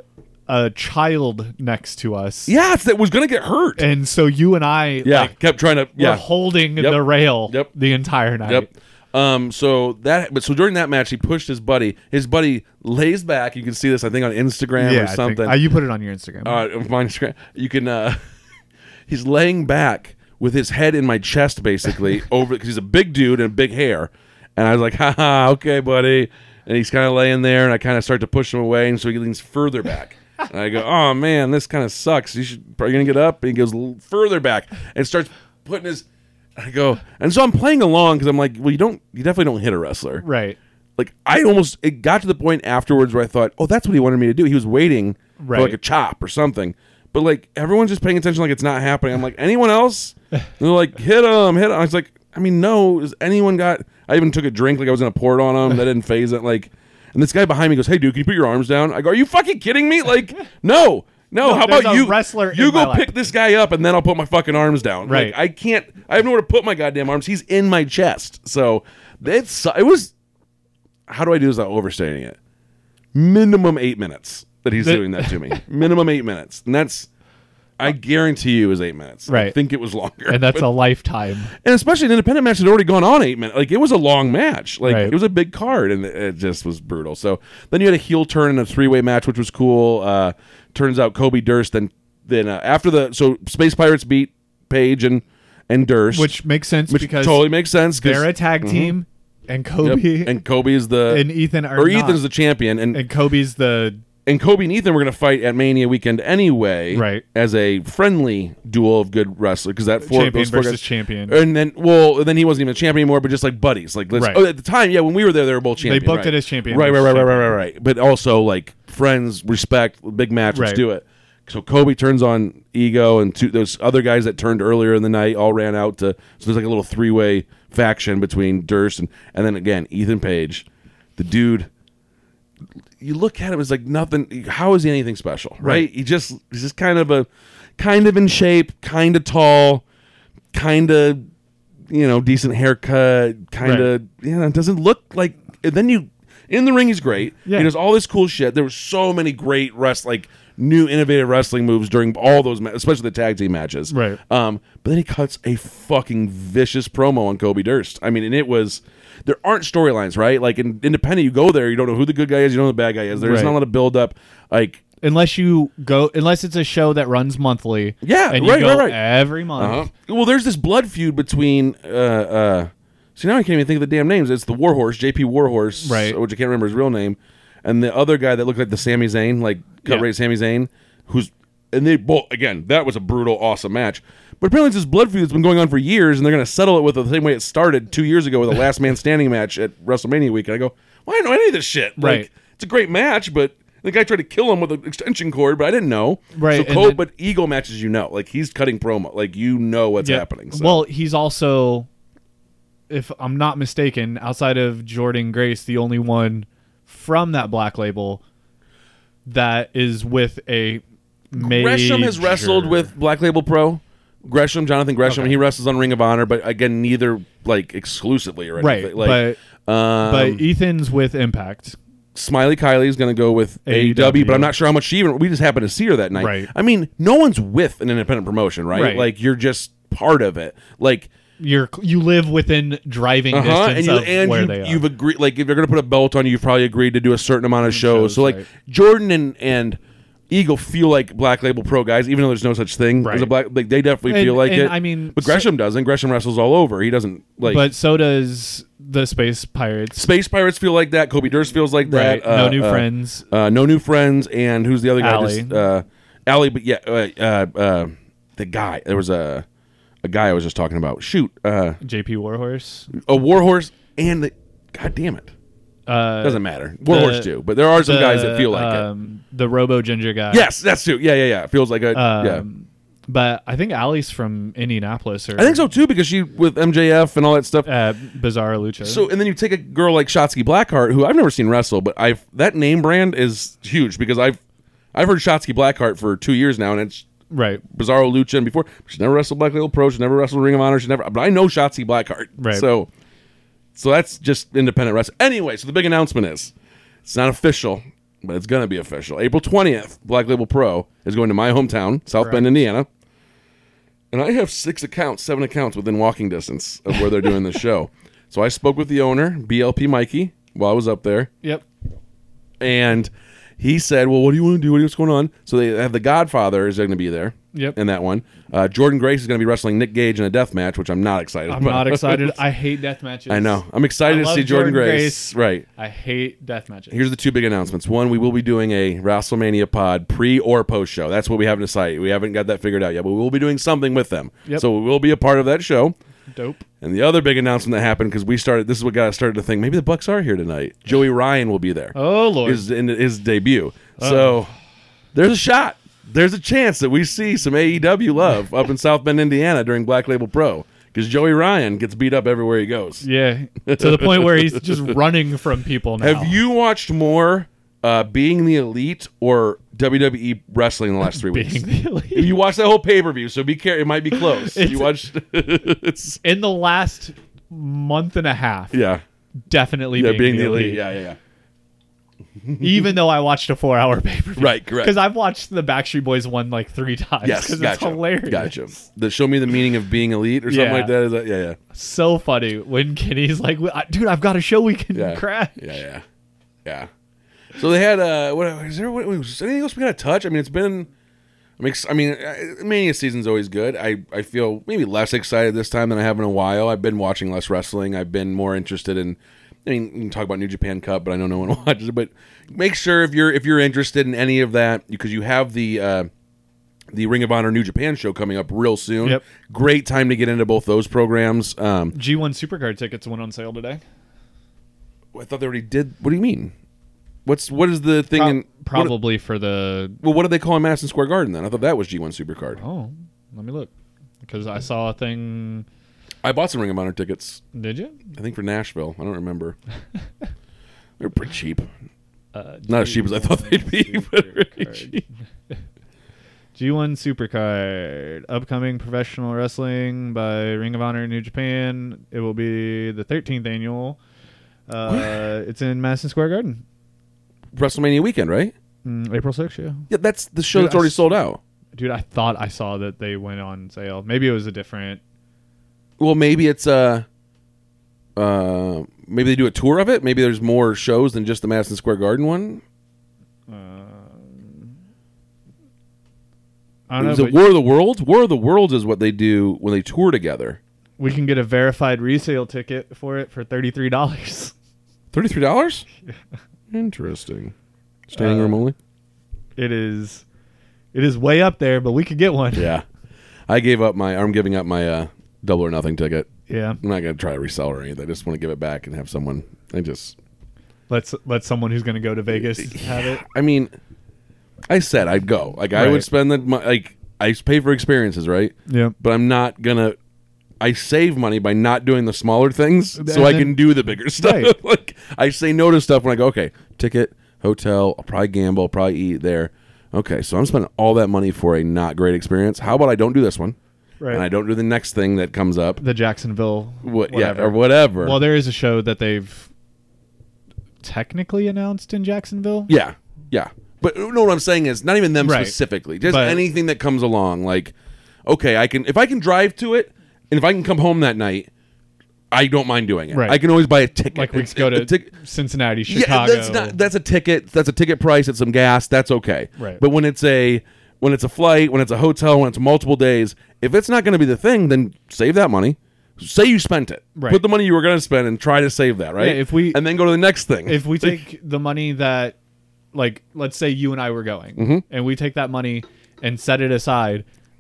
S3: child next to us.
S2: Yeah, that was gonna get hurt.
S3: And so you and I
S2: kept trying to
S3: were holding the rail the entire night.
S2: Yep. So during that match, he pushed his buddy. His buddy lays back. You can see this, I think, on Instagram or something.
S3: You put it on your Instagram.
S2: My Instagram. You can. He's laying back with his head in my chest, basically, over because he's a big dude and big hair. And I was like, haha, okay, buddy. And he's kind of laying there, and I kind of start to push him away, and so he leans further back. And I go, oh, man, this kind of sucks. You should probably going to get up. And he goes a little further back and starts putting his... I go... And so I'm playing along because I'm like, well, you definitely don't hit a wrestler.
S3: Right.
S2: Like, it got to the point afterwards where I thought, oh, that's what he wanted me to do. He was waiting for like a chop or something. But like, everyone's just paying attention like it's not happening. I'm like, anyone else? And they're like, hit him. I was like, I mean, no. Has anyone got... I even took a drink like I was going to pour it on him. That didn't phase it. Like, and this guy behind me goes, hey, dude, can you put your arms down? I go, are you fucking kidding me? Like, no. How about you? You go pick this guy up, and then I'll put my fucking arms down.
S3: Right.
S2: Like, I can't... I have nowhere to put my goddamn arms. He's in my chest. So, it was... How do I do this without overstating it? Minimum 8 minutes that he's doing that to me. Minimum 8 minutes. And that's... I guarantee you it was 8 minutes.
S3: Right.
S2: I think it was longer.
S3: And that's a lifetime.
S2: And especially an independent match had already gone on 8 minutes. Like, it was a long match. Like,
S3: Right.
S2: It was a big card, and it just was brutal. So then you had a heel turn in a 3-way match, which was cool. Turns out Kobe Durst then after the... So Space Pirates beat Paige and Durst.
S3: Which makes sense because
S2: totally makes sense.
S3: they're a tag team, and Kobe...
S2: Yep. And Kobe is the...
S3: and Ethan are
S2: Or
S3: not.
S2: Ethan's the champion. And
S3: Kobe's the...
S2: And Kobe and Ethan were going to fight at Mania weekend anyway,
S3: Right.
S2: As a friendly duel of good wrestlers, because that
S3: Champion
S2: those four
S3: versus
S2: guys,
S3: champion.
S2: and then he wasn't even a champion anymore, but just like buddies, like
S3: Right.
S2: at the time, yeah, when we were there, they were both champions.
S3: They booked
S2: right.
S3: it as champion
S2: right,
S3: versus
S2: right. But also like friends, respect, big match, let's
S3: Right.
S2: do it. So Kobe turns on Ego, and those other guys that turned earlier in the night all ran out to. So there's like a little 3-way faction between Durst and then again Ethan Page, the dude. You look at him as like nothing. How is he anything special, right? He's just kind of in shape, kind of tall, kind of decent haircut, kind of doesn't look like. And then in the ring he's great.
S3: Yeah.
S2: He does all this cool shit. There were so many great new innovative wrestling moves during all those, especially the tag team matches.
S3: Right.
S2: But then he cuts a fucking vicious promo on Kobe Durst. I mean, and it was. There aren't storylines, right? Like in independent, you go there, you don't know who the good guy is, you don't know who the bad guy is. There's not a lot of build up, like
S3: unless it's a show that runs monthly.
S2: Yeah,
S3: and you
S2: right,
S3: go
S2: right.
S3: every month.
S2: Well, there's this blood feud between. See, now I can't even think of the damn names. It's the Warhorse, JP Warhorse,
S3: Right.
S2: which I can't remember his real name, and the other guy that looked like the Sami Zayn, like cut
S3: Yeah.
S2: rate Sami Zayn, and they both again. That was a brutal, awesome match. But apparently, it's this blood feud that's been going on for years, and they're going to settle it with the same way it started 2 years ago with a last man standing match at WrestleMania week. And I go, well, I didn't know any of this shit.
S3: Right.
S2: Like, it's a great match, but the guy tried to kill him with an extension cord, but I didn't know.
S3: Right,
S2: So,
S3: and
S2: but Ego matches, like he's cutting promo, like what's happening. So.
S3: Well, he's also, if I'm not mistaken, outside of Jordan Grace, the only one from that Black Label that is with a major...
S2: Gresham has wrestled with Black Label Pro. Jonathan Gresham,
S3: Okay.
S2: he wrestles on Ring of Honor, but again, neither exclusively or anything.
S3: Right, but Ethan's with Impact.
S2: Smiley Kylie is going to go with AEW, but I'm not sure how much we just happened to see her that night.
S3: Right.
S2: I mean, no one's with an independent promotion, right?
S3: Right.
S2: Like, you're just part of it. Like,
S3: You live within driving distance of where they are.
S2: You've agreed, like, if you're going to put a belt on you, you've probably agreed to do a certain amount of shows. So, like,
S3: right.
S2: Jordan and Eagle feel like Black Label Pro guys, even though there's no such thing as a black. Like, they definitely feel like it.
S3: I mean,
S2: but Gresham doesn't. Gresham wrestles all over. He doesn't like.
S3: But so does the Space Pirates.
S2: Space Pirates feel like that. Kobe Durst feels like
S3: Right.
S2: that.
S3: No new friends.
S2: No new friends. And who's the other guy?
S3: Allie.
S2: Allie. But yeah, the guy. There was a guy I was just talking about. Shoot.
S3: JP Warhorse.
S2: A Warhorse and the. God damn it. Doesn't matter. Warhorse too, but there are some guys that feel like it.
S3: The Robo Ginger guy.
S2: Yes, that's true. Yeah. It feels like a yeah.
S3: But I think Allie's from Indianapolis. Or
S2: I think so too because she with MJF and all that stuff.
S3: Bizarro Lucha.
S2: So and then you take a girl like Shotzi Blackheart, who I've never seen wrestle, but that name brand is huge because I've heard Shotzi Blackheart for 2 years now, and it's
S3: right.
S2: Bizarro Lucha and before. She never wrestled Black Label Pro. She never wrestled Ring of Honor. But I know Shotzi Blackheart.
S3: Right.
S2: So that's just independent wrestling. Anyway, so the big announcement is, it's not official, but it's going to be official. April 20th, Black Label Pro is going to my hometown, South Bend, Indiana. And I have 7 accounts within walking distance of where they're doing this show. So I spoke with the owner, BLP Mikey, while I was up there.
S3: Yep.
S2: And he said, well, what do you want to do? What's going on? So they have the Godfather is going to be there. in that one. Jordan Grace is going to be wrestling Nick Gage in a death match, which I'm not excited about.
S3: I'm not excited. I hate death matches.
S2: I know. I'm excited to see Jordan Grace. Right.
S3: I hate death matches.
S2: Here's the two big announcements. One, we will be doing a WrestleMania pod pre or post show. That's what we haven't decided. We haven't got that figured out yet, but we will be doing something with them.
S3: Yep.
S2: So we will be a part of that show.
S3: Dope.
S2: And the other big announcement that happened, because this is what got us started to think, maybe the Bucks are here tonight. Joey Ryan will be there.
S3: Oh, Lord.
S2: In his debut. So there's a shot. There's a chance that we see some AEW love up in South Bend, Indiana during Black Label Pro, because Joey Ryan gets beat up everywhere he goes.
S3: Yeah, to the point where he's just running from people now.
S2: Have you watched more Being the Elite or WWE wrestling in the last 3 weeks?
S3: Being the Elite.
S2: You watched that whole pay-per-view, so be careful. It might be close. You watched it's
S3: in the last month and a half.
S2: Yeah.
S3: Definitely
S2: Being the Elite. Yeah.
S3: Even though I watched a 4-hour pay-per-view.
S2: Right, correct.
S3: Because I've watched the Backstreet Boys one like 3 times.
S2: Yes,
S3: because
S2: gotcha.
S3: it's hilarious.
S2: Gotcha. The Show Me the Meaning of Being Elite or something like that. Is that? Yeah.
S3: So funny when Kenny's like, dude, I've got a show we can crash.
S2: Yeah. So they had was anything else we got to touch? I mean, it's been. Mania season's always good. I feel maybe less excited this time than I have in a while. I've been watching less wrestling. I've been more interested in. I mean, you can talk about New Japan Cup, but I know no one watches it. But make sure if you're interested in any of that, because you have the Ring of Honor New Japan show coming up real soon.
S3: Yep.
S2: Great time to get into both those programs.
S3: G1 Supercard tickets went on sale today.
S2: I thought they already did. What do you mean? What is the thing?
S3: Probably for the.
S2: Well, what do they call in Madison Square Garden then? I thought that was G1 Supercard.
S3: Oh, let me look, because I saw a thing.
S2: I bought some Ring of Honor tickets.
S3: Did you?
S2: I think for Nashville. I don't remember. They're pretty cheap. Not as cheap as I thought they'd be, but really cheap.
S3: G1 Supercard. Upcoming professional wrestling by Ring of Honor New Japan. It will be the 13th annual. It's in Madison Square Garden.
S2: WrestleMania weekend, right?
S3: April 6th, yeah.
S2: Yeah, that's the show that's already sold out.
S3: Dude, I thought I saw that they went on sale. Maybe it was a different...
S2: Well, maybe it's maybe they do a tour of it. Maybe there's more shows than just the Madison Square Garden one.
S3: I don't know.
S2: Is it War of the Worlds? War of the Worlds is what they do when they tour together.
S3: We can get a verified resale ticket for it for $33.
S2: $33? Interesting. Standing room only?
S3: It is way up there, but we could get one.
S2: Yeah. I'm giving up my Double or Nothing ticket.
S3: Yeah.
S2: I'm not going to try to resell or anything. I just want to give it back and have someone.
S3: Let someone who's going to go to Vegas have it.
S2: I mean, I said I'd go. Like, I would spend I pay for experiences, right?
S3: Yeah.
S2: But I'm not going to. I save money by not doing the smaller things so I can do the bigger stuff.
S3: Right.
S2: Like, I say no to stuff when I go, okay, ticket, hotel, I'll probably gamble, I'll probably eat there. Okay, so I'm spending all that money for a not great experience. How about I don't do this one?
S3: Right.
S2: And I don't do the next thing that comes up.
S3: The Jacksonville.
S2: Or whatever.
S3: Well, there is a show that they've technically announced in Jacksonville.
S2: Yeah. But no, what I'm saying is not even them
S3: Right.
S2: specifically. Just anything that comes along. Like, okay, if I can drive to it, and if I can come home that night, I don't mind doing it.
S3: Right.
S2: I can always buy a ticket.
S3: Like we could go to Cincinnati, Chicago.
S2: Yeah, that's a ticket. That's a ticket price. It's some gas. That's okay.
S3: Right.
S2: But when it's a flight, when it's a hotel, when it's multiple days, if it's not going to be the thing, then save that money. Say you spent it.
S3: Right.
S2: Put the money you were going to spend and try to save that. Right.
S3: Yeah,
S2: and then go to the next thing.
S3: If we take the money that, like, let's say you and I were going, and we take that money and set it aside,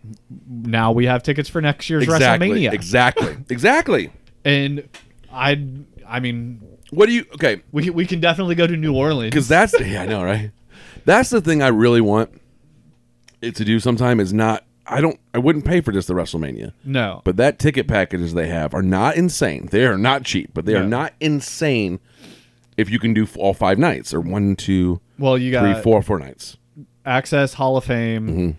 S3: now we have tickets for next year's WrestleMania.
S2: Exactly.
S3: And I mean,
S2: what do you? Okay,
S3: we can definitely go to New Orleans
S2: because I know, right? That's the thing I really want it to do. Sometime is not. I wouldn't pay for just the WrestleMania.
S3: No,
S2: but that ticket packages they have are not insane. They are not cheap, but they are not insane. If you can do all 5 nights or 1, 2,
S3: well, you got
S2: 3, 4 nights.
S3: Access, Hall of Fame,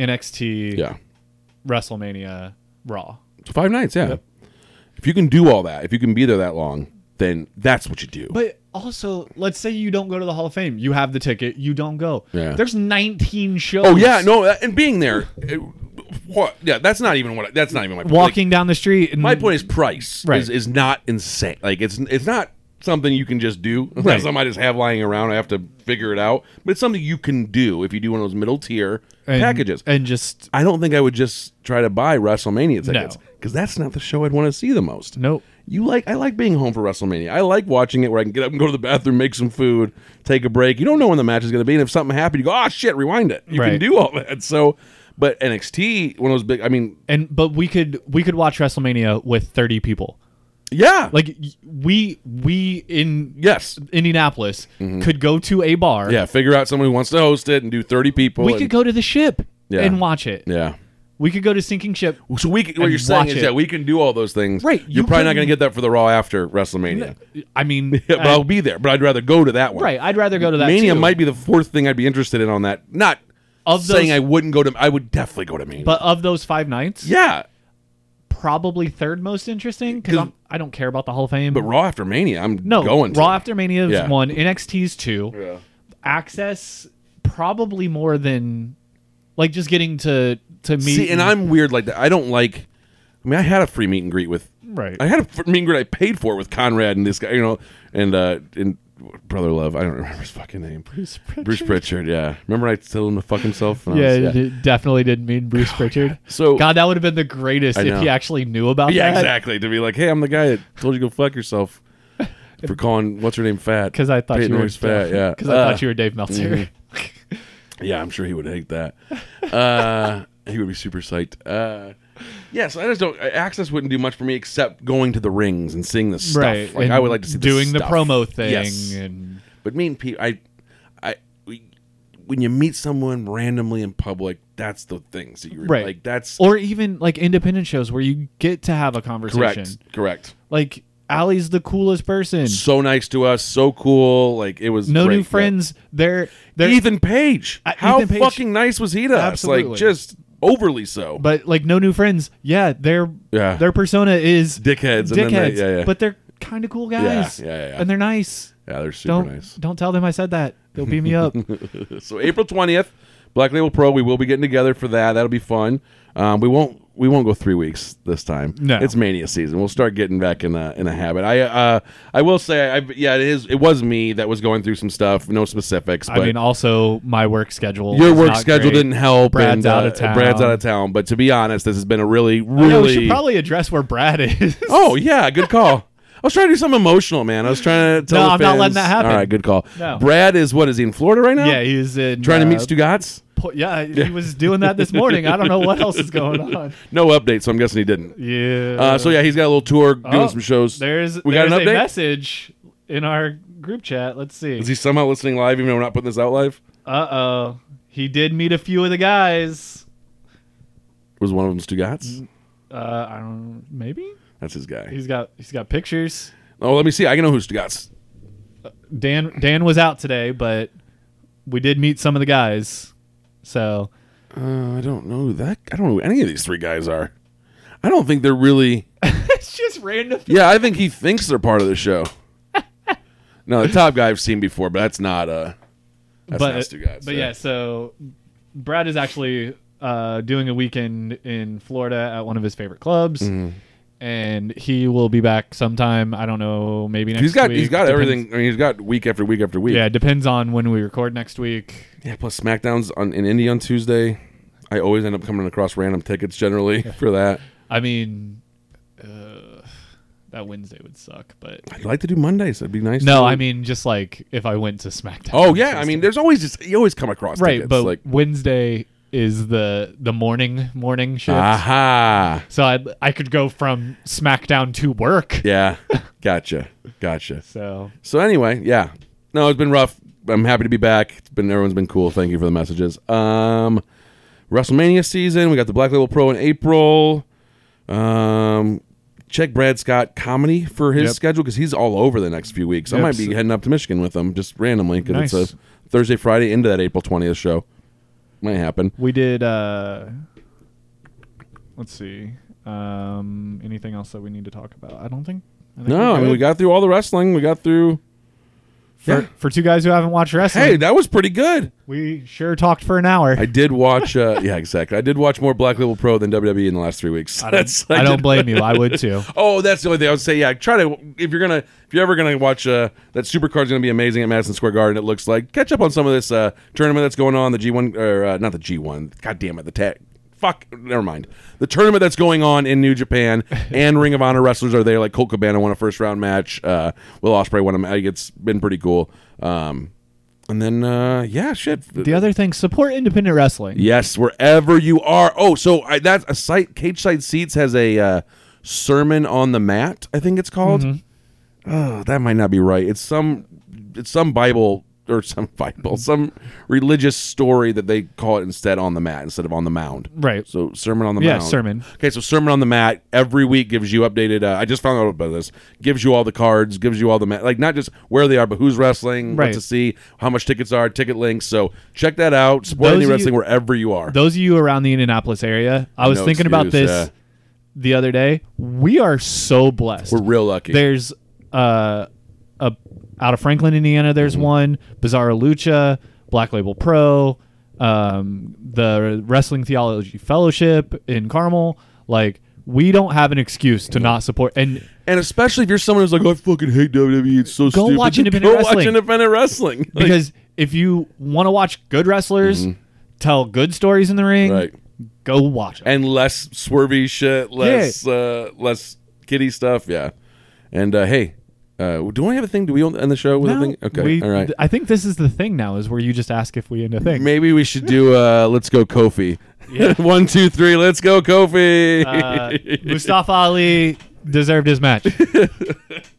S3: NXT, WrestleMania, Raw.
S2: So 5 nights, yeah.
S3: Yep.
S2: If you can do all that, if you can be there that long, then that's what you do.
S3: But also, let's say you don't go to the Hall of Fame. You have the ticket. You don't go.
S2: Yeah.
S3: There's 19 shows.
S2: Oh yeah, no, and being there, that's not even my point.
S3: Walking down the street. And,
S2: my point is price
S3: Right.
S2: is not insane. Like it's not something you can just do.
S3: Right.
S2: Something I just have lying around. I have to figure it out. But it's something you can do if you do one of those middle tier packages.
S3: And just
S2: I don't think I would just try to buy WrestleMania tickets
S3: No.
S2: because that's not the show I'd want to see the most.
S3: nope.
S2: I like being home for WrestleMania. I like watching it where I can get up and go to the bathroom, make some food, take a break. You don't know when the match is going to be, and if something happened, you go, "Oh shit, rewind it." You can
S3: Right.
S2: do all that. So, but NXT, one of those big. I mean,
S3: But we could watch WrestleMania with 30 people.
S2: yeah,
S3: Like we in
S2: yes,
S3: Indianapolis could go to a bar.
S2: yeah. Figure out someone who wants to host it and do 30 people.
S3: We
S2: and-
S3: could go to the ship
S2: Yeah.
S3: and watch it.
S2: Yeah.
S3: We could go to Sinking Ship.
S2: So what
S3: And
S2: you're saying
S3: watch
S2: is
S3: it.
S2: that we can do all those things.
S3: Right,
S2: You're
S3: you
S2: probably not
S3: couldn't-
S2: going to get that for the Raw after WrestleMania.
S3: I mean,
S2: Yeah, but I'll be there. But I'd rather go to that one.
S3: right. I'd rather go to that.
S2: Mania
S3: too.
S2: might be the fourth thing I'd be interested in on that. Not
S3: Of
S2: saying
S3: those-
S2: I wouldn't go to. I would definitely go to Mania.
S3: But of those 5 nights,
S2: yeah,
S3: probably third most interesting because I don't care about the Hall of Fame.
S2: but Raw after Mania, I'm
S3: no,
S2: going to.
S3: Raw after Mania is
S2: Yeah.
S3: 1, NXT's 2,
S2: Yeah.
S3: Access probably more than like just getting to meet.
S2: See, and I'm weird like that. I don't like. I mean, I had a free meet and greet with.
S3: Right.
S2: I had a meet and greet I paid for with Conrad and this guy, and Brother Love. I don't remember his fucking name. Bruce Pritchard. Yeah. Remember I told him to fuck himself. when I
S3: Yeah,
S2: was-
S3: it definitely didn't mean Bruce Pritchard.
S2: So
S3: God, that would have been the greatest
S2: I
S3: if
S2: know.
S3: he actually knew about
S2: Yeah,
S3: that.
S2: exactly. To be like, hey, I'm the guy that told you to go fuck yourself for calling what's her name fat.
S3: Because I thought
S2: Peyton
S3: you were
S2: Royce fat. Yeah.
S3: Because I thought you were Dave Meltzer.
S2: Yeah, I'm sure he would hate that. He would be super psyched. Yeah, so I just don't. Access wouldn't do much for me except going to the rings and seeing the stuff.
S3: Right.
S2: Like
S3: and
S2: I would like to see
S3: doing the
S2: stuff.
S3: promo thing.
S2: Yes.
S3: And
S2: But me and Pete, when you meet someone randomly in public, that's the things that you
S3: Right.
S2: like. That's
S3: or even like independent shows where you get to have a conversation.
S2: correct.
S3: Like Allie's the coolest person.
S2: So nice to us, so cool. Like it was
S3: No
S2: great.
S3: new
S2: Yeah.
S3: friends. They're
S2: Ethan Page. How
S3: Ethan Page-
S2: fucking nice was he to us? Like
S3: Absolutely.
S2: just overly so.
S3: but like no new friends. Yeah, their persona is
S2: Dickheads. And then
S3: dickheads.
S2: they, yeah.
S3: But they're kind of cool guys.
S2: Yeah.
S3: And they're nice.
S2: Yeah, they're super nice.
S3: Don't tell them I said that. They'll beat me up.
S2: So April 20th, Black Label Pro. We will be getting together for that. That'll be fun. We won't go 3 weeks this time.
S3: No.
S2: It's Mania season. We'll start getting back in a habit. I will say it was me that was going through some stuff. No specifics. But
S3: I mean, also my work schedule.
S2: your
S3: is
S2: work
S3: not
S2: schedule
S3: great.
S2: didn't help.
S3: Brad's
S2: and,
S3: out of town.
S2: Brad's out of town. But to be honest, this has been a really,
S3: I know, we
S2: really.
S3: should probably address where Brad is.
S2: Oh yeah, good call. I was trying to do something emotional, man. I was trying to tell
S3: No,
S2: the
S3: I'm not
S2: fans-
S3: letting that happen.
S2: All right, good call.
S3: No.
S2: Brad is what? Is he in Florida right now?
S3: Yeah, he's in,
S2: Trying to meet Stugatz?
S3: Yeah, he was doing that this morning. I don't know what else is going on.
S2: No update, so I'm guessing he didn't.
S3: Yeah.
S2: So yeah, he's got a little tour doing
S3: Oh,
S2: some shows.
S3: We
S2: got an
S3: a
S2: update?
S3: message in our group chat. Let's see.
S2: Is he somehow listening live even though we're not putting this out live?
S3: Uh-oh. He did meet a few of the guys.
S2: Was one of them Stugatz?
S3: I don't know. Maybe?
S2: That's his guy.
S3: He's got pictures.
S2: Oh, let me see. I can know who Stugatz.
S3: Dan was out today, but we did meet some of the guys. So
S2: I don't know who that. I don't know who any of these three guys are. I don't think they're really.
S3: it's just random.
S2: Yeah, I think he thinks they're part of the show. No, the top guy I've seen before, but that's not not Stugatz.
S3: But yeah, so Brad is actually doing a weekend in Florida at one of his favorite clubs.
S2: Mm-hmm.
S3: And he will be back sometime. I don't know, maybe next week.
S2: He's got
S3: Depends-
S2: everything. I mean, he's got week after week after week.
S3: Yeah, it depends on when we record next week.
S2: Yeah, plus SmackDown's in Indy on Tuesday. I always end up coming across random tickets generally for that.
S3: I mean, that Wednesday would suck, but
S2: I'd like to do Mondays. That'd be nice.
S3: no,
S2: too.
S3: I mean just like if I went to SmackDown.
S2: Oh
S3: on
S2: yeah, I
S3: Tuesday.
S2: mean, there's always you always come across
S3: right,
S2: tickets.
S3: but
S2: like
S3: Wednesday is the morning shift.
S2: aha,
S3: So I could go from SmackDown to work.
S2: yeah, gotcha.
S3: So
S2: So anyway, yeah, no, it's been rough. I'm happy to be back. Everyone's been cool. Thank you for the messages. WrestleMania season. We got the Black Label Pro in April. Check Brad Scott comedy for his
S3: Yep.
S2: schedule because he's all over the next few weeks. I
S3: Yep.
S2: might be heading up to Michigan with him just randomly because
S3: Nice.
S2: it's a Thursday, Friday into that April 20th show. Might happen.
S3: we did. Let's see. Anything else that we need to talk about? I don't think.
S2: No, I mean we got through all the wrestling. We got through
S3: For two guys who haven't watched wrestling,
S2: Hey, that was pretty good.
S3: we sure talked for an hour.
S2: I did watch. Yeah, exactly. I did watch more Black Label Pro than WWE in the last 3 weeks.
S3: I don't blame you. I would too.
S2: Oh, that's the only thing I would say. Yeah, try to if you're ever gonna watch that Supercard's gonna be amazing at Madison Square Garden. It looks like catch up on some of this tournament that's going on. The G1 or not the G1. God damn it, the tag. Fuck, never mind. The tournament that's going on in New Japan and Ring of Honor wrestlers are there. Like Colt Cabana won a first round match. Will Ospreay won a match. It's been pretty cool. And then yeah, shit.
S3: The other thing, support independent wrestling.
S2: Yes, wherever you are. Oh, so that's a site. Cage Side Seats has a Sermon on the Mat, I think it's called.
S3: Mm-hmm.
S2: Oh, that might not be right. It's some Bible or some religious story that they call it instead on the mat instead of on the mound.
S3: Right.
S2: So Sermon on the
S3: Yeah,
S2: Mound.
S3: sermon.
S2: Okay, so Sermon on the Mat every week gives you updated. I just found out about this. Gives you all the cards, gives you all the like not just where they are, but who's wrestling, what
S3: Right.
S2: to see, how much tickets are, ticket links. So check that out. Support
S3: Those
S2: indie
S3: of
S2: wrestling
S3: you-
S2: whereable you are.
S3: Those of you around the Indianapolis area, I was
S2: No
S3: thinking about
S2: excuse,
S3: this
S2: yeah.
S3: the other day. We are so blessed.
S2: We're real lucky.
S3: There's out of Franklin, Indiana. There's one Bizarro Lucha, Black Label Pro, the Wrestling Theology Fellowship in Carmel. Like, we don't have an excuse to not support. And
S2: especially if you're someone who's like, I fucking hate WWE. It's so
S3: Go
S2: stupid.
S3: watch
S2: Just
S3: independent
S2: go
S3: wrestling.
S2: watch independent wrestling. Like,
S3: because if you want to watch good wrestlers tell good stories in the ring,
S2: right.
S3: go watch them.
S2: And less swervy shit, less kiddie stuff. Yeah. And hey, do I have a thing? Do we end the show with a thing? Okay. All right.
S3: I think this is the thing now, is where you just ask if we end a thing.
S2: Maybe we should do Let's Go Kofi.
S3: Yeah.
S2: 1, 2, 3, let's go Kofi.
S3: Mustafa Ali deserved his match.